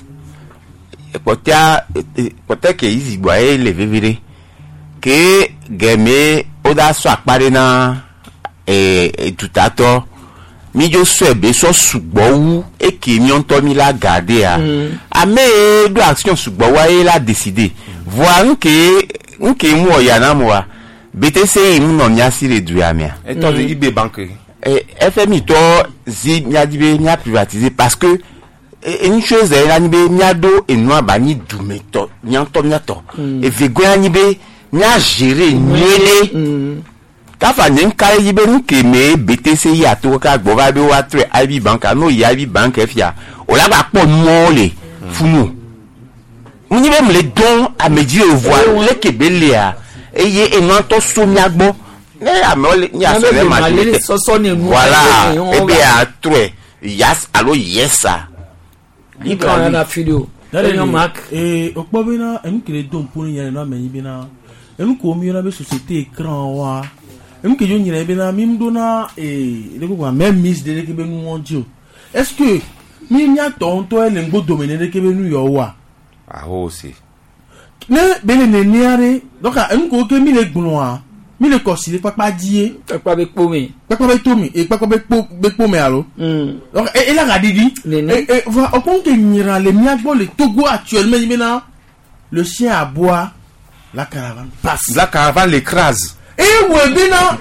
Speaker 16: Peut-être que ici boit le vivre que game oda so apare na tout ato mi jo so be so sugbo wu e ke mi on to mi la garder a ame do action sugbo wa e la décider voir nke mu oya na mo wa BTC mu no nya si redu amia
Speaker 14: et to IB banque
Speaker 16: FMI to zi nya dibe nya privatiser parce que une chose est là nibe nya do e no ba ni du meto nya to nya to e vego nya nibe nya gérer nyele kafa nka yibe nke me BTC ya to ka gbo ba be wa tre IB bank no ya IB bank fia o la ba po mo le funu oni be me don a meji o voir le kebele a eye eno to so mi agbo ne amole ni asore ma le voilà e be a tre yas alo yesa
Speaker 2: ni ka na video
Speaker 8: D'ailleurs, Marc, et au Pobena, et nous qui les dons pour nous, il y a un homme, et nous qui avons une société écran, et nous qui avons une même donna, et même Miss de l'équipe nous ont dit. Est-ce que, il y a ton toit, et l'engo dominé de l'équipe nous y a
Speaker 14: ah, aussi.
Speaker 8: Ne, ben, ne, donc, nous qui avons mis les gouloirs. Mi le considère pas dire
Speaker 2: pas avec Pomé
Speaker 8: et pas avec Pomé alors donc et là dit et voilà on compte que les miagbo le Togo actuellement maintenant le chien aboie la caravane passe
Speaker 14: la caravane l'écrase
Speaker 8: et ouais maintenant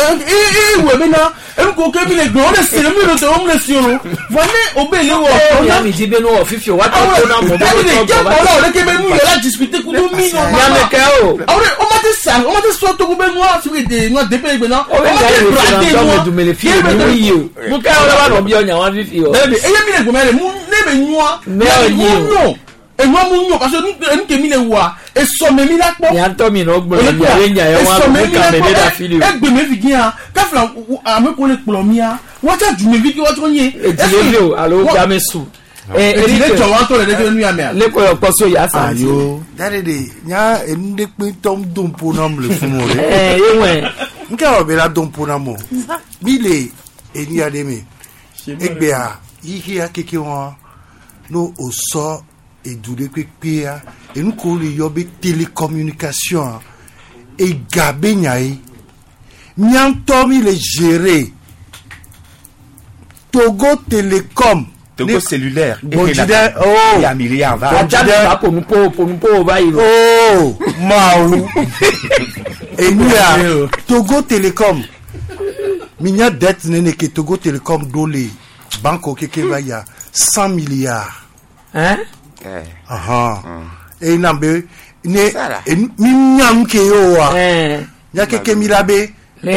Speaker 8: et qu'on que les gros c'est le mieux de homme le solo voilà obéler
Speaker 2: on a mis des beno fifi wa to na mo
Speaker 8: on que ben nous là discuter ku do mi on m'a dit ça to ben moi sur des moi depuis maintenant
Speaker 2: on va de me fier yo mo ka on va no bi onya wa fifi o
Speaker 8: et y a mi le go mele mu ne be moi non et moi mon parce que nous que mi le wa et somme mi la po
Speaker 2: ni antomi no gbo ya nya ya wa mo ka me da fili
Speaker 8: e gbe me fi gian ka fla ame ko le plomia wa ta du me vi ki wa to yin
Speaker 2: e ti le o alo ga me su
Speaker 8: e le to wa to le de nu ya me
Speaker 2: le ko yo poso ya sa
Speaker 15: ayo dare de nya e nde pin tom dum po nam le fumo re
Speaker 2: yewen
Speaker 15: nka obe la dum po nam mi le eni ya de mi egbe a yi ya keke won no o so et doudé pépé et nous qu'on y a des télécommunications et gabé n'aïe n'yantomi les gérer Togo Télécom
Speaker 14: Togo cellulaire
Speaker 15: bon tu dis oh
Speaker 14: il y a milliard va
Speaker 2: pour nous va
Speaker 15: oh maou et nous à Togo Télécom minya dette n'est que Togo Télécom dolé banque qui va y a 100 milliards
Speaker 2: hein
Speaker 15: aha e nambe ne minyam ke yo wa ya keke milabe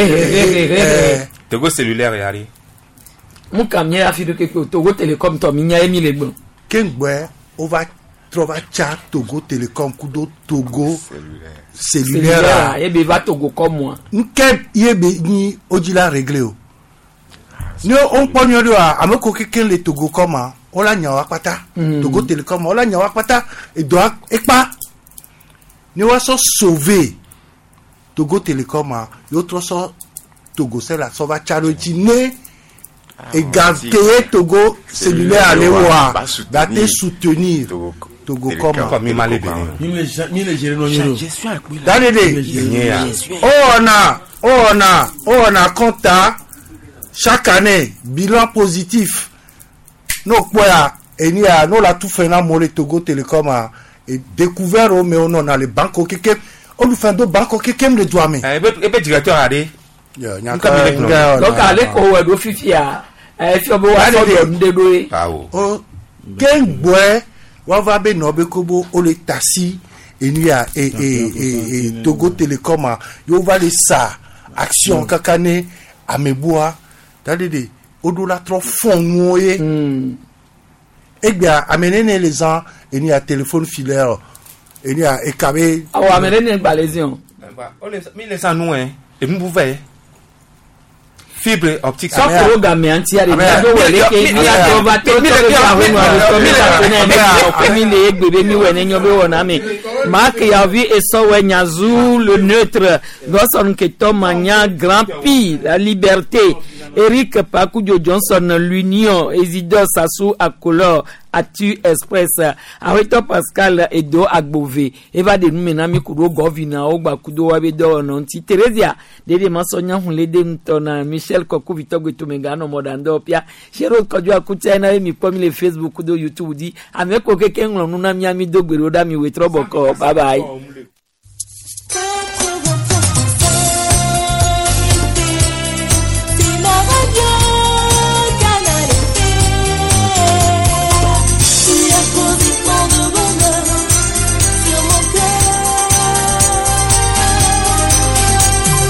Speaker 14: Togo cellulaire yari
Speaker 2: mu kamye afido ke Togo Telecom to minya emi le gbon
Speaker 15: kengbe over trova chat Togo Telecom kudo Togo cellulaire
Speaker 2: e be va Togo comme moi
Speaker 15: nke yebe ni ojila réglé o ni on ponyo do ameko keke le Togo comme on la nyawa pata Togo Telecom on la nyawa pata et doit ekpa ni wa so sauver Togo Telecom yo tro so Togo c'est la so va charity ne et garder Togo cellulaire aller voir dater soutenir Togo comme
Speaker 14: mi malé
Speaker 8: mi le gérer no yo
Speaker 15: dalede on a compta chaque année bilan positif no quoi et ni a no la tout fait na mole Togo Telecom a découvert mais on a les banques au keke on nous fait de banques au keke le doit mais
Speaker 14: et be directeur adé
Speaker 2: donc ale ko we do fifia fi obo wa so de doe
Speaker 15: o ken boy wa va be no be kobo o le tasi et ni a et Togo Telecom a yo va les ça action kakane ameboa dalede odola trop fond moye et bien amener les gens et ni a téléphone filaire et ni a ekabé
Speaker 2: amener les balaisons
Speaker 14: mi les ça nous hein et vous pouvez fibre optique
Speaker 2: so programme anti ya de do wele ke mi la to va to mi le egbebe mi we ne nyobe wona mi mark ya vi et so we nyazu le neutre goson ke to mania grand pi la liberté Eric Pakujo Johnson l'union Isidore Sassou Akolor Atu Express Arito Pascal Edo Agbove Eva de Numenami Kudo Govina Ogba Kudo Wabedo Nonti Teresia Dede Masonya Hunlede Ntona Michel Koku Vitogo Tumegano Modando Pia Shero Kodwa Kutena mi pomi le Facebook Kudo YouTube di Ameko Keke Nglonuna Miami Dogberoda mi wetroboko bye bye